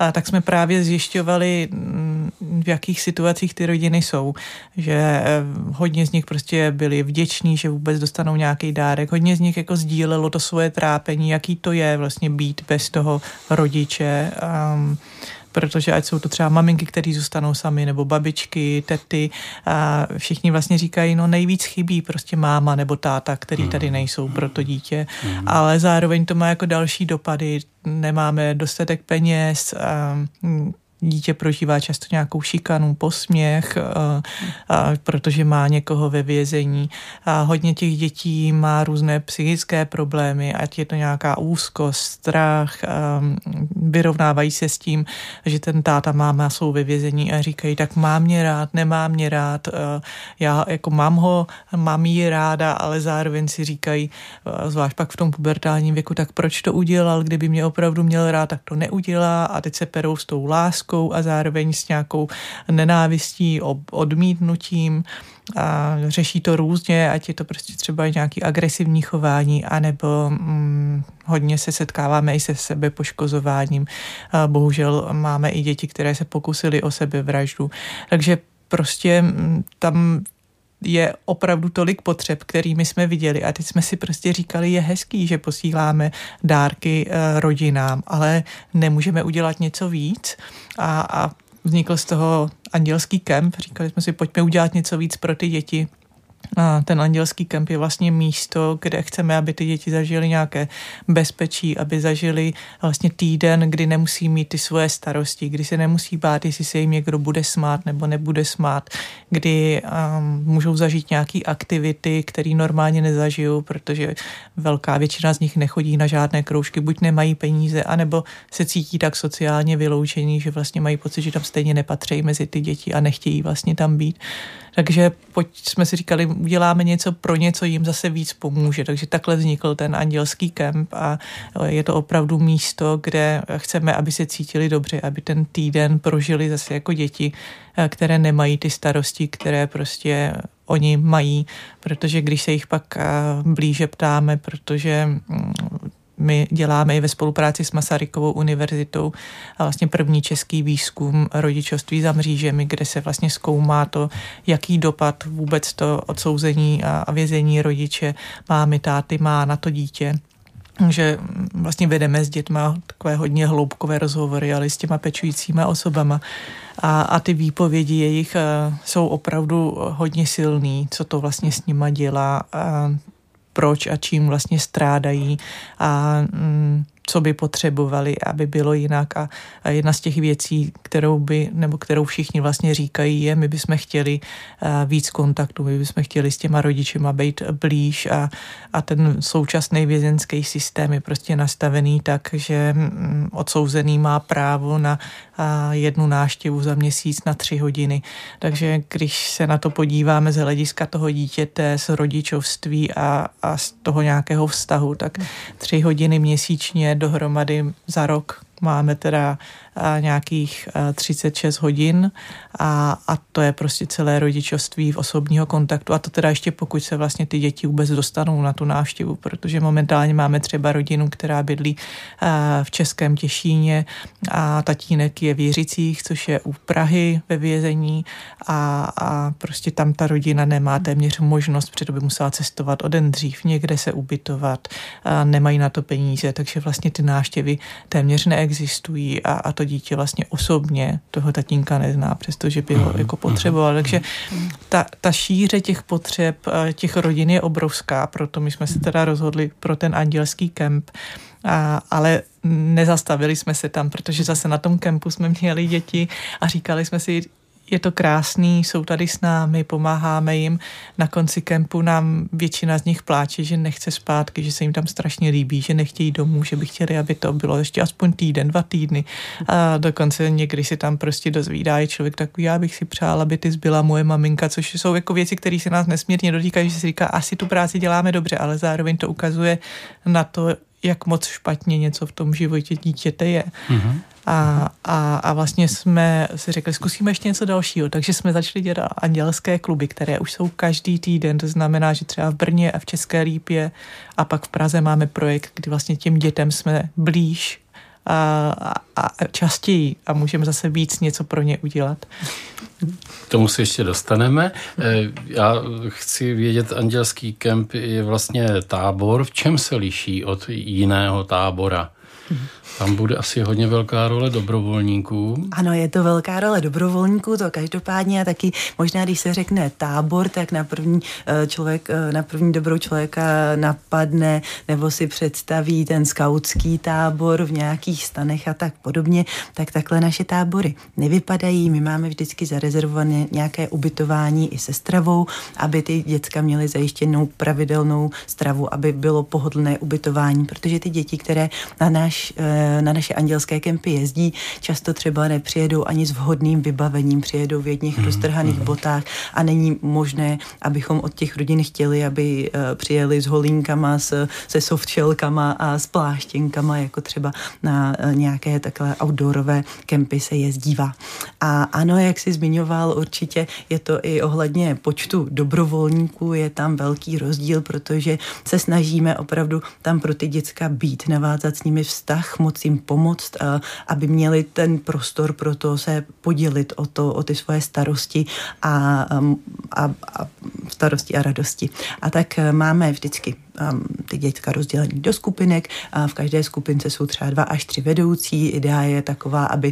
tak jsme právě zjišťovali, v jakých situacích ty rodiny jsou. Že hodně z nich prostě byli vděční, že vůbec dostanou nějaký dárek. Hodně z nich jako sdílelo to svoje trápení, jaký to je vlastně být bez toho rodiče. Protože ať jsou to třeba maminky, které zůstanou sami, nebo babičky, tety, a všichni vlastně říkají, no nejvíc chybí prostě máma nebo táta, který tady nejsou pro to dítě, ale zároveň to má jako další dopady, nemáme dostatek peněz, dítě prožívá často nějakou šikanu, posměch, protože má někoho ve vězení. Hodně těch dětí má různé psychické problémy, ať je to nějaká úzkost, strach, vyrovnávají se s tím, že ten táta, máma jsou ve vězení a říkají, tak mám mě rád, nemám mě rád, já jako mám jí ráda, ale zároveň si říkají, zvlášť pak v tom pubertálním věku, tak proč to udělal, kdyby mě opravdu měl rád, tak to neudělá a teď se perou s tou láskou a zároveň s nějakou nenávistí, odmítnutím a řeší to různě, ať je to prostě třeba nějaký agresivní chování, anebo hodně se setkáváme i se sebepoškozováním. Bohužel máme i děti, které se pokusily o sebevraždu. Takže prostě tam je opravdu tolik potřeb, kterými jsme viděli a teď jsme si prostě říkali, je hezký, že posíláme dárky rodinám, ale nemůžeme udělat něco víc a vznikl z toho andělský kemp. Říkali jsme si, pojďme udělat něco víc pro ty děti. A ten andělský kemp je vlastně místo, kde chceme, aby ty děti zažily nějaké bezpečí, aby zažili vlastně týden, kdy nemusí mít ty svoje starosti, kdy se nemusí bát, jestli se jim někdo bude smát nebo nebude smát, kdy můžou zažít nějaké aktivity, které normálně nezažijou, protože velká většina z nich nechodí na žádné kroužky, buď nemají peníze, anebo se cítí tak sociálně vyloučení, že vlastně mají pocit, že tam stejně nepatří mezi ty děti a nechtějí vlastně tam být. Takže jsme si říkali, uděláme něco pro něco, jim zase víc pomůže. Takže takhle vznikl ten andělský kemp a je to opravdu místo, kde chceme, aby se cítili dobře, aby ten týden prožili zase jako děti, které nemají ty starosti, které prostě oni mají, protože když se jich pak blíže ptáme, protože my děláme i ve spolupráci s Masarykovou univerzitou a vlastně první český výzkum rodičovství za mřížemi, kde se vlastně zkoumá to, jaký dopad vůbec to odsouzení a vězení rodiče, mámy, táty má na to dítě. Že vlastně vedeme s dětma takové hodně hloubkové rozhovory, ale s těma pečujícíma osobama. A ty výpovědi jejich jsou opravdu hodně silný, co to vlastně s nima dělá, proč a čím vlastně strádají a co by potřebovali, aby bylo jinak. A jedna z těch věcí, kterou všichni vlastně říkají, je, my bychom chtěli víc kontaktu, my bychom chtěli s těma rodičima být blíž a ten současný vězenský systém je prostě nastavený tak, že odsouzený má právo na jednu návštěvu za měsíc na 3 hodiny. Takže když se na to podíváme z hlediska toho dítěte, z rodičovství a z toho nějakého vztahu, tak 3 hodiny měsíčně dohromady za rok máme teda nějakých 36 hodin a to je prostě celé rodičovství v osobního kontaktu a to teda ještě pokud se vlastně ty děti vůbec dostanou na tu návštěvu, protože momentálně máme třeba rodinu, která bydlí v Českém Těšíně a tatínek je v Jiřicích, což je u Prahy ve vězení a prostě tam ta rodina nemá téměř možnost, protože by musela cestovat o den dřív, někde se ubytovat, nemají na to peníze, takže vlastně ty návštěvy téměř neexistují a to dítě vlastně osobně toho tatínka nezná, přestože by ho jako potřeboval. Takže ta šíře těch potřeb těch rodin je obrovská, proto my jsme se teda rozhodli pro ten andělský kemp, ale nezastavili jsme se tam, protože zase na tom kempu jsme měli děti a říkali jsme si, je to krásný, jsou tady s námi, pomáháme jim. Na konci kempu nám většina z nich pláče, že nechce zpátky, že se jim tam strašně líbí, že nechtějí domů, že by chtěli, aby to bylo ještě aspoň týden, 2 týdny. A dokonce někdy si tam prostě dozvídá i člověk takový, já bych si přál, aby ty zbyla moje maminka, což jsou jako věci, které se nás nesmírně dotýkají, že si říká, asi tu práci děláme dobře, ale zároveň to ukazuje na to, jak moc špatně něco v tom životě dítěte je. A vlastně jsme si řekli, zkusíme ještě něco dalšího, takže jsme začali dělat andělské kluby, které už jsou každý týden, to znamená, že třeba v Brně a v České Lípě a pak v Praze máme projekt, kdy vlastně těm dětem jsme blíž a častěji a můžeme zase víc něco pro ně udělat. K tomu se ještě dostaneme. Já chci vědět, andělský kemp je vlastně tábor. V čem se liší od jiného tábora? Tam bude asi hodně velká role dobrovolníků. Ano, je to velká role dobrovolníků, to každopádně a taky možná, když se řekne tábor, tak na první dobrou člověka napadne nebo si představí ten skautský tábor v nějakých stanech a tak podobně, tak takhle naše tábory nevypadají. My máme vždycky zarezervované nějaké ubytování i se stravou, aby ty děcka měly zajištěnou pravidelnou stravu, aby bylo pohodlné ubytování, protože ty děti, které na naše andělské kempy jezdí, často třeba nepřijedou ani s vhodným vybavením, přijedou v jedných roztrhaných botách a není možné, abychom od těch rodin chtěli, aby přijeli s holínkama, se softshellkama a s pláštěnkama, jako třeba na nějaké takhle outdoorové kempy se jezdívá. A ano, jak jsi zmiňoval, určitě je to i ohledně počtu dobrovolníků, je tam velký rozdíl, protože se snažíme opravdu tam pro ty děcka být, navázat s nimi vztah, moc jim pomoct, aby měli ten prostor pro to se podělit o ty svoje starosti a radosti. A tak máme vždycky ty děcka rozdělení do skupinek. V každé skupince jsou třeba 2 až 3 vedoucí. Idea je taková, aby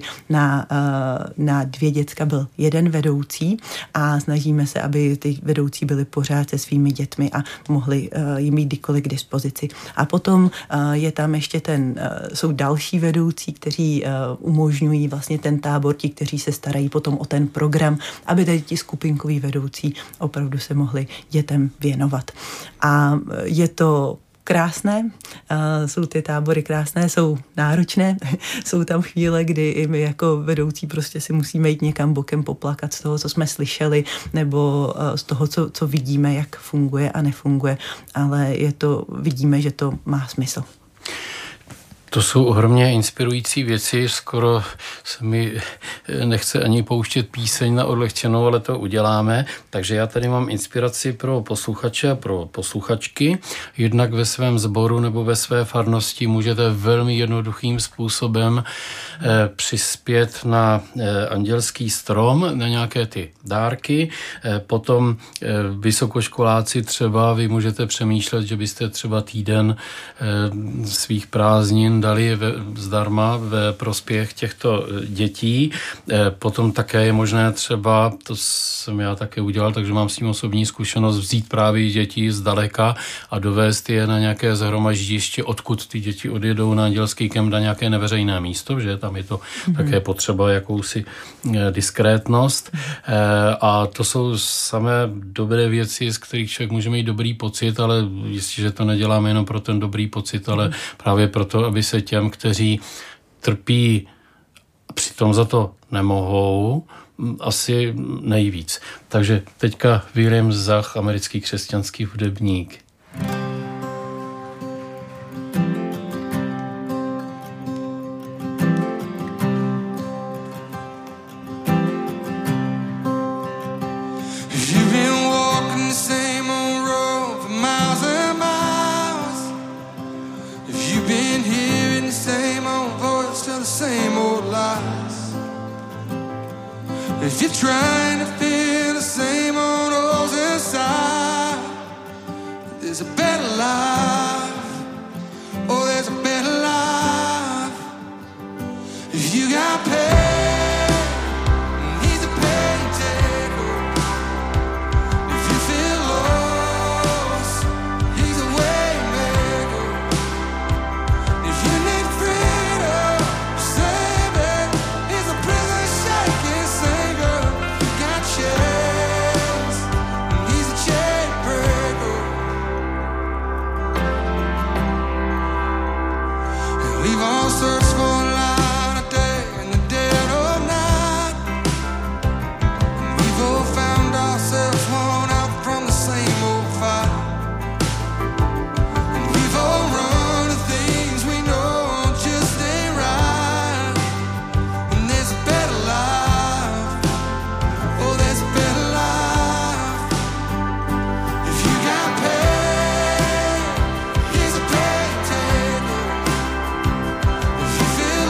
na 2 děcka byl 1 vedoucí a snažíme se, aby ty vedoucí byli pořád se svými dětmi a mohli jim mít kdykoliv k dispozici. A potom je tam ještě jsou další vedoucí, kteří umožňují vlastně ten tábor, ti, kteří se starají potom o ten program, aby tady ti skupinkoví vedoucí opravdu se mohli dětem věnovat. A je to krásné, jsou ty tábory krásné, jsou náročné, jsou tam chvíle, kdy i my jako vedoucí prostě si musíme jít někam bokem poplakat z toho, co jsme slyšeli, nebo z toho, co vidíme, jak funguje a nefunguje, ale vidíme, že to má smysl. To jsou ohromně inspirující věci, skoro se mi nechce ani pouštět píseň na odlehčenou, ale to uděláme. Takže já tady mám inspiraci pro posluchače a pro posluchačky. Jednak ve svém sboru nebo ve své farnosti můžete velmi jednoduchým způsobem přispět na andělský strom, na nějaké ty dárky. Potom vysokoškoláci třeba, vy můžete přemýšlet, že byste třeba týden svých prázdnin dali zdarma ve prospěch těchto dětí. Potom také je možné třeba, to jsem já také udělal, takže mám s tím osobní zkušenost, vzít právě děti zdaleka a dovést je na nějaké shromaždiště, odkud ty děti odjedou na andělský kemp na nějaké neveřejné místo, že tam je to také potřeba jakousi diskrétnost. A to jsou samé dobré věci, z kterých člověk může mít dobrý pocit, ale jistě, že to neděláme jenom pro ten dobrý pocit, ale právě proto, aby se těm, kteří trpí, přitom za to nemohou, asi nejvíc. Takže teďka William Zach, americký křesťanský hudebník. If you're trying to feel the same old holes inside, there's a better life. Oh, there's a better life. If you got pain, he's a pain taker. If you feel lost, he's a way maker. If you need freedom, save it. He's a prison shaking savior. You got chains, he's a chain breaker. And we've all searched for a light of day in the dead of night. And we've all found ourselves worn out from the same old fight. And we've all run to things we know just ain't right. And there's a better life. Oh, there's a better life. If you got pain, he's a pain taker. If you feel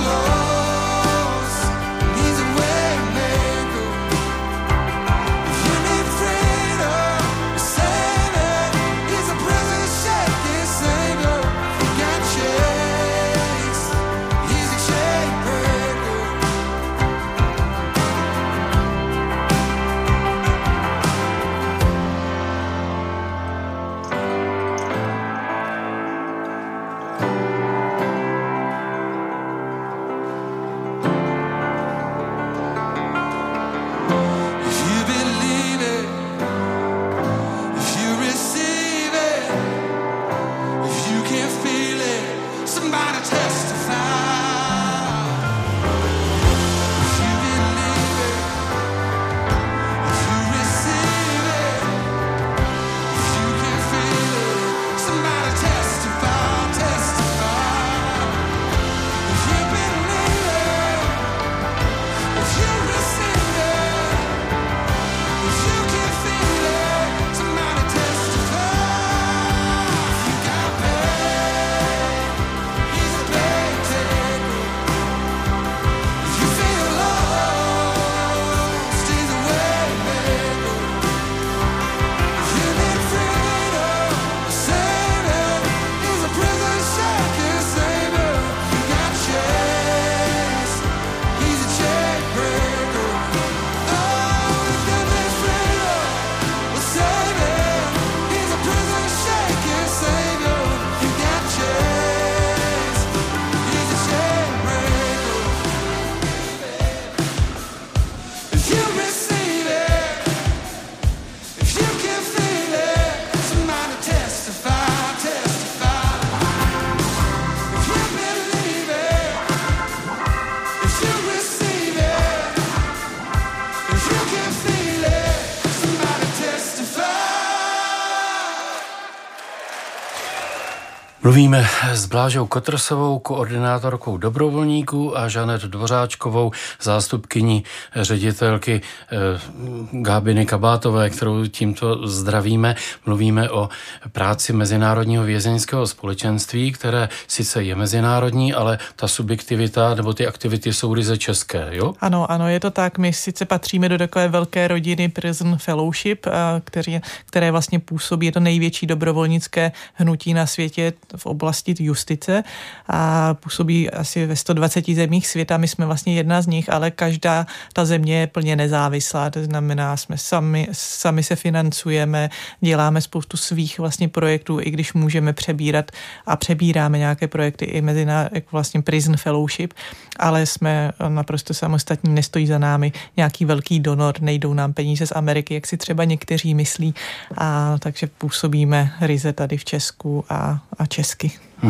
Mluvíme s Blážou Kotrsovou, koordinátorkou dobrovolníků, a Žanet Dvořáčkovou, zástupkyní ředitelky Gábiny Kabátové, kterou tímto zdravíme. Mluvíme o práci Mezinárodního vězeňského společenství, které sice je mezinárodní, ale ta subjektivita nebo ty aktivity jsou ryze české, jo? Ano, je to tak. My sice patříme do takové velké rodiny Prison Fellowship, které vlastně působí, je to největší dobrovolnické hnutí na světě v oblasti justice a působí asi ve 120 zemích světa. My jsme vlastně jedna z nich, ale každá ta země je plně nezávislá. To znamená, jsme sami se financujeme, děláme spoustu svých vlastně projektů, i když můžeme přebírat a přebíráme nějaké projekty i jako vlastně Prison Fellowship, ale jsme naprosto samostatní, nestojí za námi nějaký velký donor, nejdou nám peníze z Ameriky, jak si třeba někteří myslí, a takže působíme ryze tady v Česku a česky.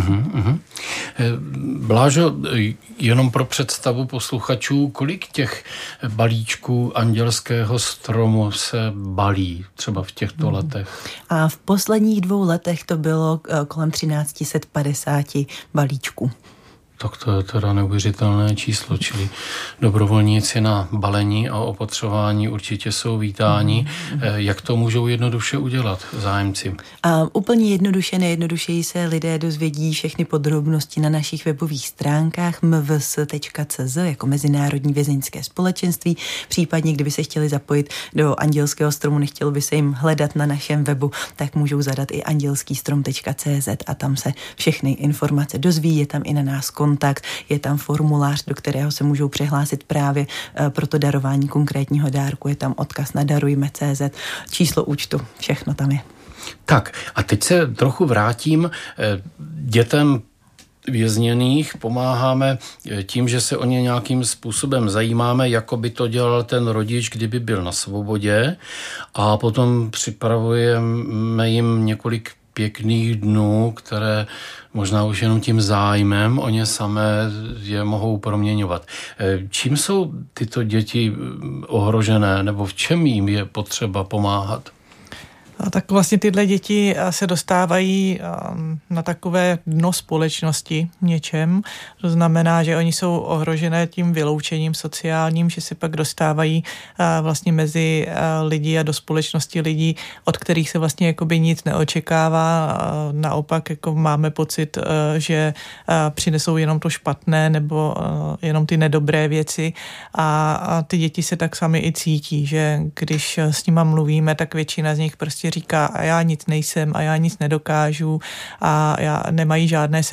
Blážo, jenom pro představu posluchačů, kolik těch balíčků Andělského stromu se balí třeba v těchto letech? A v posledních 2 letech to bylo kolem 1350 balíčků. Tak to je teda neuvěřitelné číslo, čili dobrovolníci na balení a opatřování určitě jsou vítáni. Jak to můžou jednoduše udělat zájemci? A úplně jednoduše, nejjednodušeji se lidé dozvědí všechny podrobnosti na našich webových stránkách mvs.cz jako Mezinárodní vězeňské společenství. Případně, kdyby se chtěli zapojit do Andělského stromu, nechtělo by se jim hledat na našem webu, tak můžou zadat i andělskýstrom.cz a tam se všechny informace dozví. Je tam i na nás kontakt, je tam formulář, do kterého se můžou přihlásit právě pro to darování konkrétního dárku, je tam odkaz na darujme.cz, číslo účtu, všechno tam je. Tak a teď se trochu vrátím. Dětem vězněných pomáháme tím, že se o ně nějakým způsobem zajímáme, jako by to dělal ten rodič, kdyby byl na svobodě, a potom připravujeme jim několik pěkných dnů, které možná už jenom tím zájmem o ně samé je mohou proměňovat. Čím jsou tyto děti ohrožené, nebo v čem jim je potřeba pomáhat? A tak vlastně tyhle děti se dostávají na takové dno společnosti něčem. To znamená, že oni jsou ohrožené tím vyloučením sociálním, že se pak dostávají vlastně mezi lidi a do společnosti lidí, od kterých se vlastně jakoby nic neočekává. Naopak jako máme pocit, že přinesou jenom to špatné nebo jenom ty nedobré věci, a ty děti se tak sami i cítí, že když s nima mluvíme, tak většina z nich prostě říká, a já nic nejsem, a já nic nedokážu, a já nemají žádné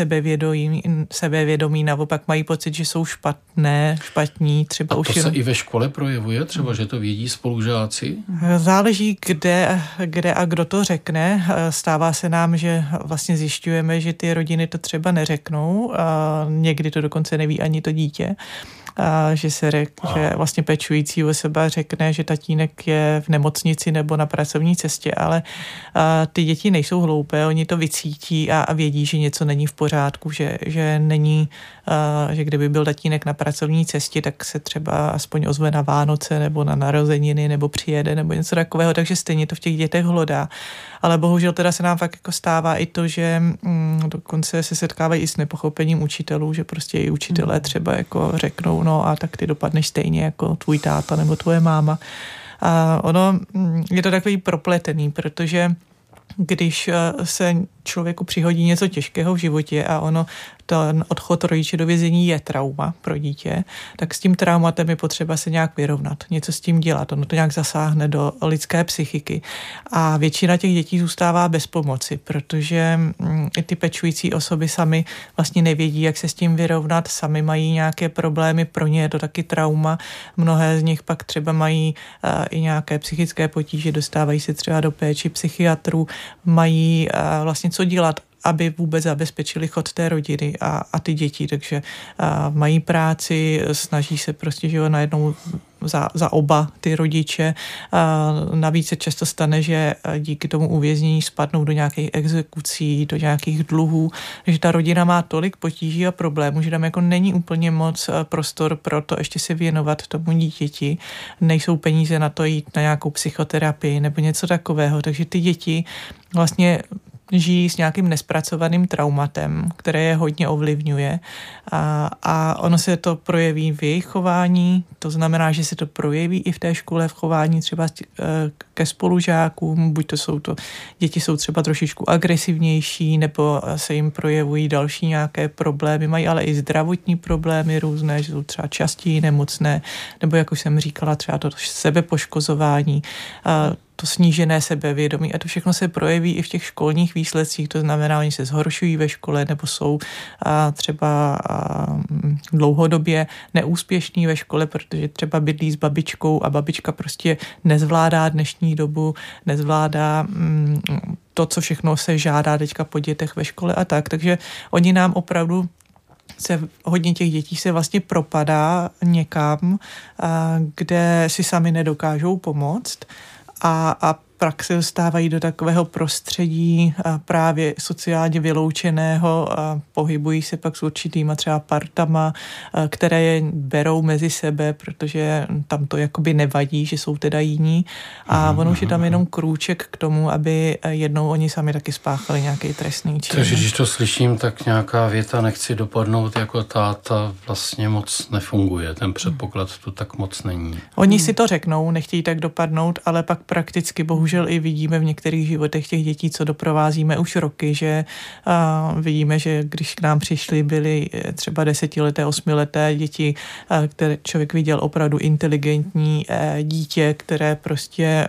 sebevědomí, naopak mají pocit, že jsou špatní, třeba a už to se i ve škole projevuje, třeba, že to vědí spolužáci? Záleží, kde a kdo to řekne. Stává se nám, že vlastně zjišťujeme, že ty rodiny to třeba neřeknou, a někdy to dokonce neví ani to dítě. Že vlastně pečující osoba řekne, že tatínek je v nemocnici nebo na pracovní cestě, ale ty děti nejsou hloupé, oni to vycítí a vědí, že něco není v pořádku, že není, že kdyby byl tatínek na pracovní cestě, tak se třeba aspoň ozve na Vánoce nebo na narozeniny nebo přijede nebo něco takového, takže stejně to v těch dětech hlodá. Ale bohužel teda se nám fakt jako stává i to, že dokonce se setkávají i s nepochopením učitelů, že prostě i učitelé třeba jako řeknou, no a tak ty dopadneš stejně jako tvůj táta nebo tvoje máma. A ono je to takový propletený, protože když se člověku přihodí něco těžkého v životě a ten odchod rodiče do vězení je trauma pro dítě, tak s tím traumatem je potřeba se nějak vyrovnat, něco s tím dělat, ono to nějak zasáhne do lidské psychiky a většina těch dětí zůstává bez pomoci, protože i ty pečující osoby sami vlastně nevědí, jak se s tím vyrovnat, sami mají nějaké problémy, pro ně je to taky trauma, mnohé z nich pak třeba mají i nějaké psychické potíže, dostávají se třeba do péči psychiatrů, mají vlastně co dělat, aby vůbec zabezpečili chod té rodiny a ty děti, takže mají práci, snaží se prostě, že jo, najednou za oba ty rodiče. Navíc se často stane, že díky tomu uvěznění spadnou do nějakých exekucí, do nějakých dluhů, takže ta rodina má tolik potíží a problémů, že tam jako není úplně moc prostor pro to ještě se věnovat tomu dítěti. Nejsou peníze na to jít na nějakou psychoterapii nebo něco takového, takže ty děti vlastně žijí s nějakým nespracovaným traumatem, které je hodně ovlivňuje a ono se to projeví v jejich chování, to znamená, že se to projeví i v té škole v chování třeba ke spolužákům, buď to děti jsou třeba trošičku agresivnější, nebo se jim projevují další nějaké problémy, mají ale i zdravotní problémy různé, že jsou třeba častěji nemocné, nebo jak už jsem říkala, třeba to sebepoškozování, to snížené sebevědomí a to všechno se projeví i v těch školních výsledcích, to znamená, oni se zhoršují ve škole nebo jsou třeba dlouhodobě neúspěšní ve škole, protože třeba bydlí s babičkou a babička prostě nezvládá dnešní dobu, nezvládá to, co všechno se žádá teďka po dětech ve škole a tak, takže oni nám opravdu hodně těch dětí se vlastně propadá někam, kde si sami nedokážou pomoct a pak se dostávají do takového prostředí právě sociálně vyloučeného a pohybují se pak s určitýma třeba partama, které je berou mezi sebe, protože tam to jakoby nevadí, že jsou teda jiní a ono už je tam jenom krůček k tomu, aby jednou oni sami taky spáchali nějaký trestný čin. Takže když to slyším, tak nějaká věta nechci dopadnout jako táta vlastně moc nefunguje. Ten předpoklad tu tak moc není. Oni si to řeknou, nechtějí tak dopadnout, ale pak prakticky bohužel i vidíme v některých životech těch dětí, co doprovázíme už roky, že vidíme, že když k nám přišli, byly třeba 10leté, 8leté děti, které člověk viděl opravdu inteligentní dítě, které prostě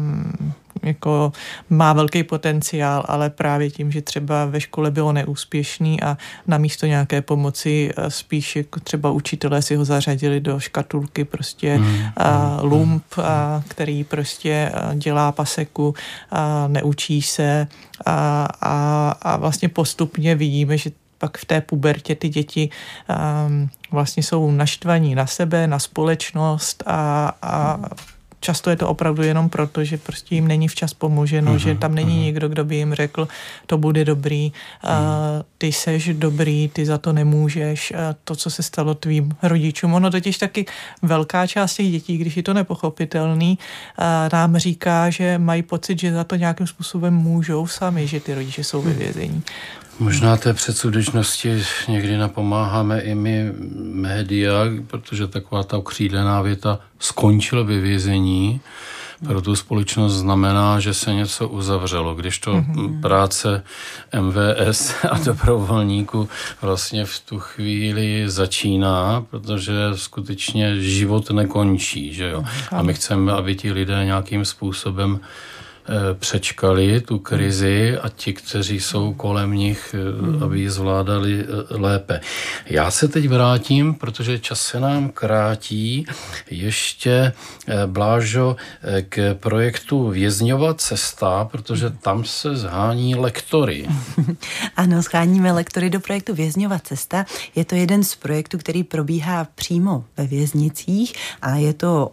jako má velký potenciál, ale právě tím, že třeba ve škole bylo neúspěšný a namísto nějaké pomoci spíš jako třeba učitelé si ho zařadili do škatulky prostě lump, který prostě dělá paseku, neučí se a vlastně postupně vidíme, že pak v té pubertě ty děti vlastně jsou naštvaní na sebe, na společnost a často je to opravdu jenom proto, že prostě jim není včas pomoženo, že tam není někdo, kdo by jim řekl, to bude dobrý, ty seš dobrý, ty za to nemůžeš, to, co se stalo tvým rodičům. Ono totiž taky velká část těch dětí, když je to nepochopitelný, nám říká, že mají pocit, že za to nějakým způsobem můžou sami, že ty rodiče jsou ve vězení. Možná té předsudečnosti někdy napomáháme i my média, protože taková ta okřídlená věta skončil ve vězení, pro tu společnost znamená, že se něco uzavřelo, když to práce MVS a dobrovolníků vlastně v tu chvíli začíná, protože skutečně život nekončí, že jo. A my chceme, aby ti lidé nějakým způsobem přečkali tu krizi a ti, kteří jsou kolem nich, aby ji zvládali lépe. Já se teď vrátím, protože čas se nám krátí, ještě, Blážo, k projektu Vězňova cesta, protože tam se shání lektory. Ano, scháníme lektory do projektu Vězňova cesta. Je to jeden z projektů, který probíhá přímo ve věznicích a je to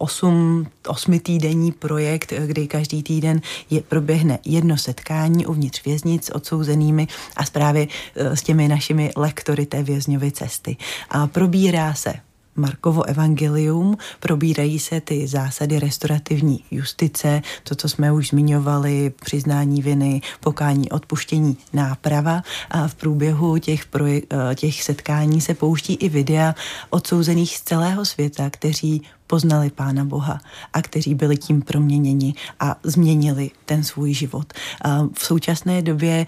8týdenní projekt, kdy každý týden proběhne jedno setkání uvnitř věznic s odsouzenými a právě s těmi našimi lektory té Vězňovy cesty. A probírá se Markovo evangelium, probírají se ty zásady restaurativní justice, to, co jsme už zmiňovali, přiznání viny, pokání, odpuštění, náprava a v průběhu těch setkání se pouští i videa odsouzených z celého světa, kteří poznali Pána Boha a kteří byli tím proměněni a změnili ten svůj život. V současné době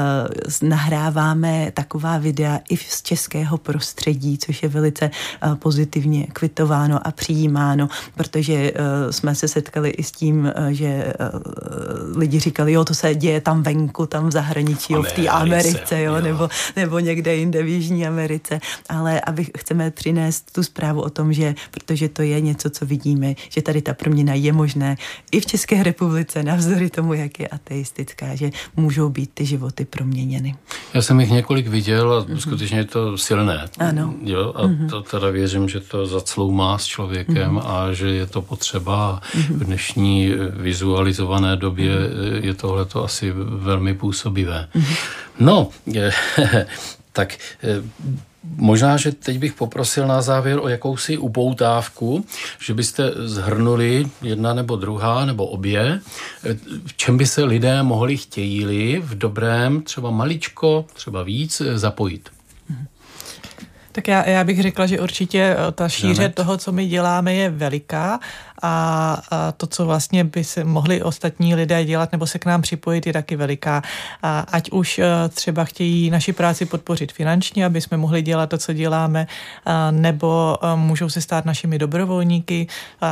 nahráváme taková videa i z českého prostředí, což je velice pozitivně kvitováno a přijímáno, protože jsme se setkali i s tím, že lidi říkali, jo, to se děje tam venku, tam v zahraničí, v té Americe, jo, nebo někde jinde v Jižní Americe, ale chceme přinést tu zprávu o tom, že protože to je něco, co vidíme, že tady ta proměna je možné i v České republice, navzdory tomu, jak je ateistická, že můžou být ty životy proměněny. Já jsem jich několik viděl a skutečně je to silné. Ano. Jo, a to teda věřím, že to zacloumá s člověkem a že je to potřeba. V dnešní vizualizované době je tohleto asi velmi působivé. No, tak Možná, že teď bych poprosil na závěr o jakousi upoutávku, že byste shrnuli jedna nebo druhá nebo obě, v čem by se lidé mohli chtějí v dobrém, třeba maličko, třeba víc zapojit. Tak já bych řekla, že určitě ta šíře toho, co my děláme, je veliká a to, co vlastně by se mohli ostatní lidé dělat nebo se k nám připojit, je taky veliká. Ať už třeba chtějí naši práci podpořit finančně, aby jsme mohli dělat to, co děláme, nebo můžou se stát našimi dobrovolníky.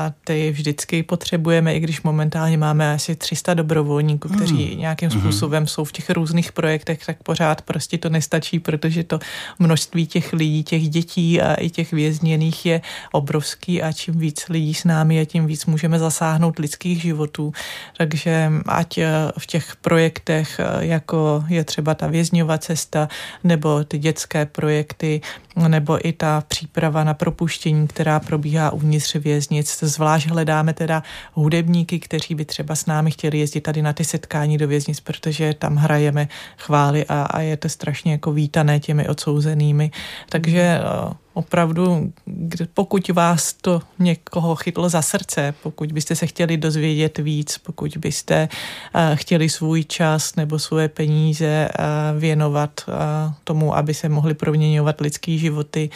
Ty vždycky potřebujeme, i když momentálně máme asi 300 dobrovolníků, kteří nějakým způsobem jsou v těch různých projektech, tak pořád prostě to nestačí, protože to množství těch lidí, těch dětí a i těch vězněných je obrovský a čím víc lidí s námi a tím víc můžeme zasáhnout lidských životů. Takže ať v těch projektech, jako je třeba ta vězňová cesta, nebo ty dětské projekty, nebo i ta příprava na propuštění, která probíhá uvnitř věznic. Zvlášť hledáme teda hudebníky, kteří by třeba s námi chtěli jezdit tady na ty setkání do věznic, protože tam hrajeme chvály a je to strašně jako vítané těmi odsouzenými. Takže opravdu, pokud vás to někoho chytlo za srdce, pokud byste se chtěli dozvědět víc, pokud byste chtěli svůj čas nebo svoje peníze věnovat tomu, aby se mohli proměňovat lidský životy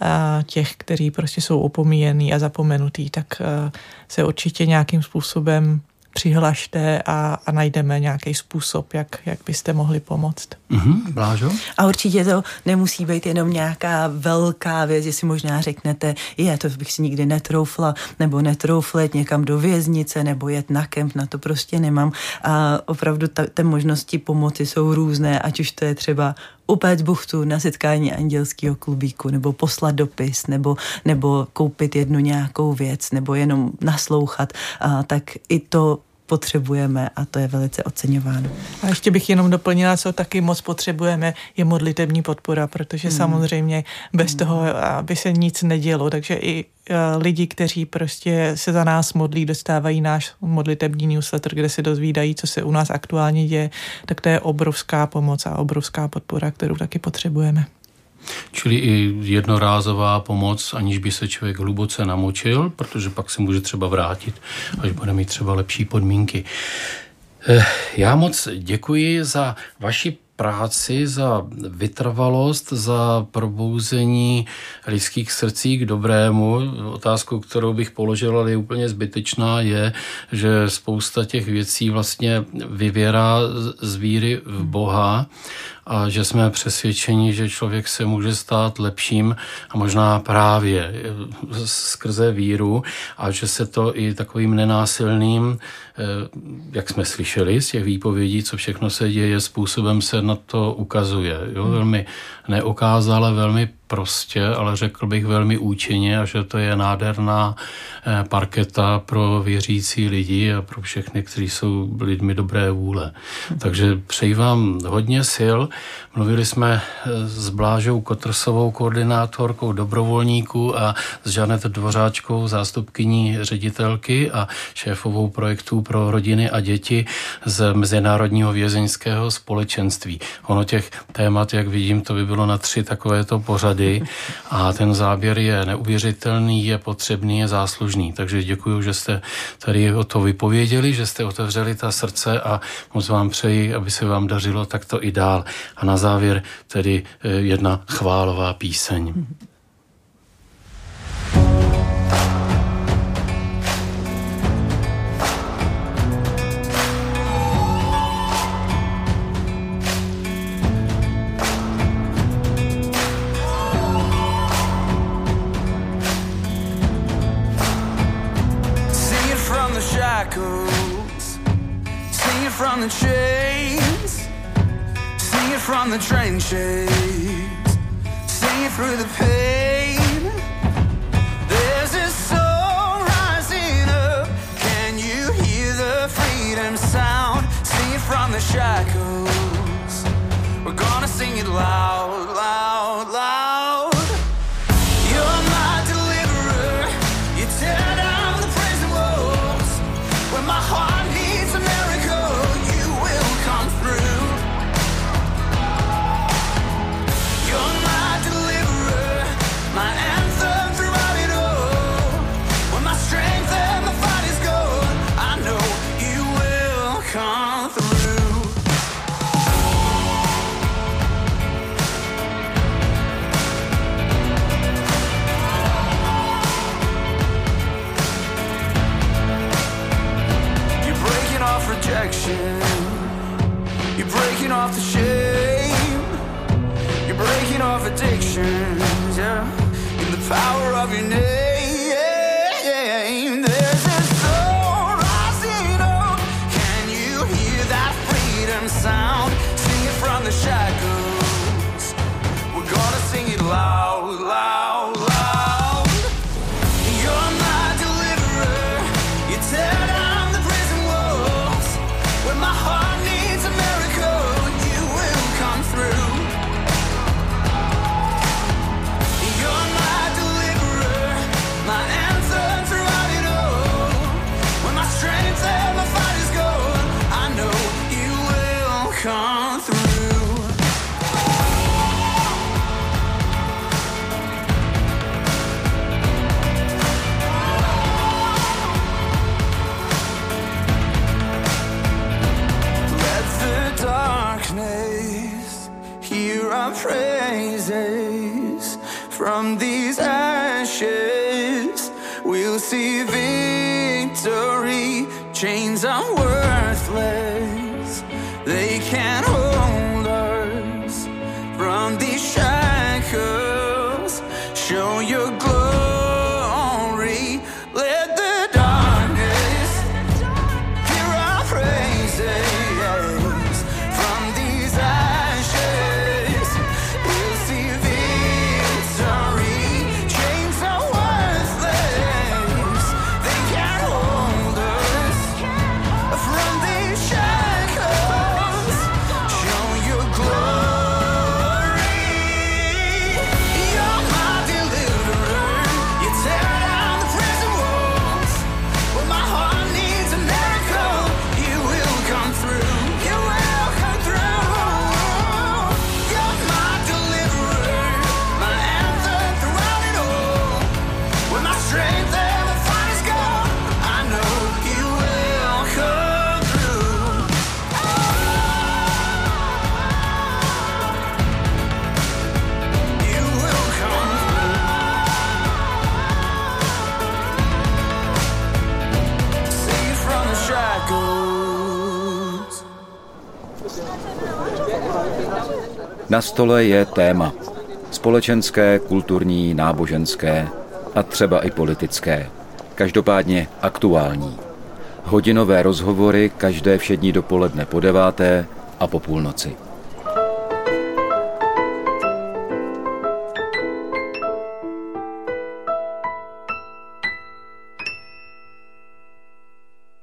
těch, kteří prostě jsou opomíjení a zapomenutí, tak se určitě nějakým způsobem přihlašte a najdeme nějaký způsob, jak byste mohli pomoct. Blážo? A určitě to nemusí být jenom nějaká velká věc, jestli možná řeknete, to bych si nikdy netroufla, nebo netrouflet někam do věznice, nebo jet na kemp, na to prostě nemám. A opravdu ty možnosti pomoci jsou různé, ať už to je třeba upéct buchtu na setkání andělského klubíku, nebo poslat dopis, nebo koupit jednu nějakou věc, nebo jenom naslouchat, tak i to potřebujeme a to je velice oceňováno. A ještě bych jenom doplnila, co taky moc potřebujeme, je modlitební podpora, protože samozřejmě bez toho by se nic nedělo, takže i lidi, kteří prostě se za nás modlí, dostávají náš modlitební newsletter, kde se dozvídají, co se u nás aktuálně děje, tak to je obrovská pomoc a obrovská podpora, kterou taky potřebujeme. Čili i jednorázová pomoc, aniž by se člověk hluboce namočil, protože pak se může třeba vrátit, až bude mít třeba lepší podmínky. Já moc děkuji za vaši práci, za vytrvalost, za probouzení lidských srdcí k dobrému. Otázku, kterou bych položil, ale je úplně zbytečná, je, že spousta těch věcí vlastně vyvěrá z víry v Boha a že jsme přesvědčeni, že člověk se může stát lepším a možná právě skrze víru a že se to i takovým nenásilným, jak jsme slyšeli z těch výpovědí, co všechno se děje, způsobem se na to ukazuje. Jo? Velmi neokázale, velmi prostě, ale řekl bych velmi účinně a že to je nádherná parketa pro věřící lidi a pro všechny, kteří jsou lidmi dobré vůle. Takže přeji vám hodně sil. Mluvili jsme s Blážou Kotrsovou, koordinátorkou dobrovolníků a s Žanet Dvořáčkou, zástupkyní ředitelky a šéfovou projektů pro rodiny a děti z Mezinárodního vězeňského společenství. Ono těch témat, jak vidím, to by bylo na 3 takovéto pořady a ten záběr je neuvěřitelný, je potřebný, je záslužný. Takže děkuji, že jste tady o to vypověděli, že jste otevřeli ta srdce a moc vám přeji, aby se vám dařilo takto i dál. A na závěr tedy jedna chválová píseň. From the chains, sing it from the trenches, sing it through the pain. There's a soul rising up. Can you hear the freedom sound? Sing it from the shackles. We're gonna sing it loud, loud, loud. You're my deliverer. You tear down the prison walls. When my heart needs a miracle, you will come through. You're my deliverer. of addictions, yeah, in the power of your name. There's this soul rising up. Can you hear that freedom sound? Sing it from the shackles. We're gonna sing it loud, loud, loud. You're my deliverer. You tear down the prison walls. When my heart needs a miracle, you will come through. You're my deliverer, my answer throughout it all. When my strength and my fight is gone, I know you will come through. Let the darkness hear our praises. From these ashes, we'll see victory. Chains are worthless, they can't hold us. From these shackles, show your glory. Let the darkness hear our praises. From these ashes, we'll see victory. Chains are worthless, they can't hold us. From these shackles, show your glory. You're my deliverer. You tear down the prison walls. When my heart needs a miracle, you will come through. You will come through. You're my deliverer, my answer throughout it all. When my strength and my fight is gone, I know you will come through. You will come through. Sing it from the shackles. Na stole je téma. Společenské, kulturní, náboženské a třeba i politické. Každopádně aktuální. Hodinové rozhovory každé všední dopoledne po 9. a po půlnoci.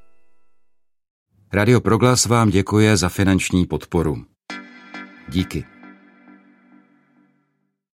Radio Proglas vám děkuje za finanční podporu. Díky.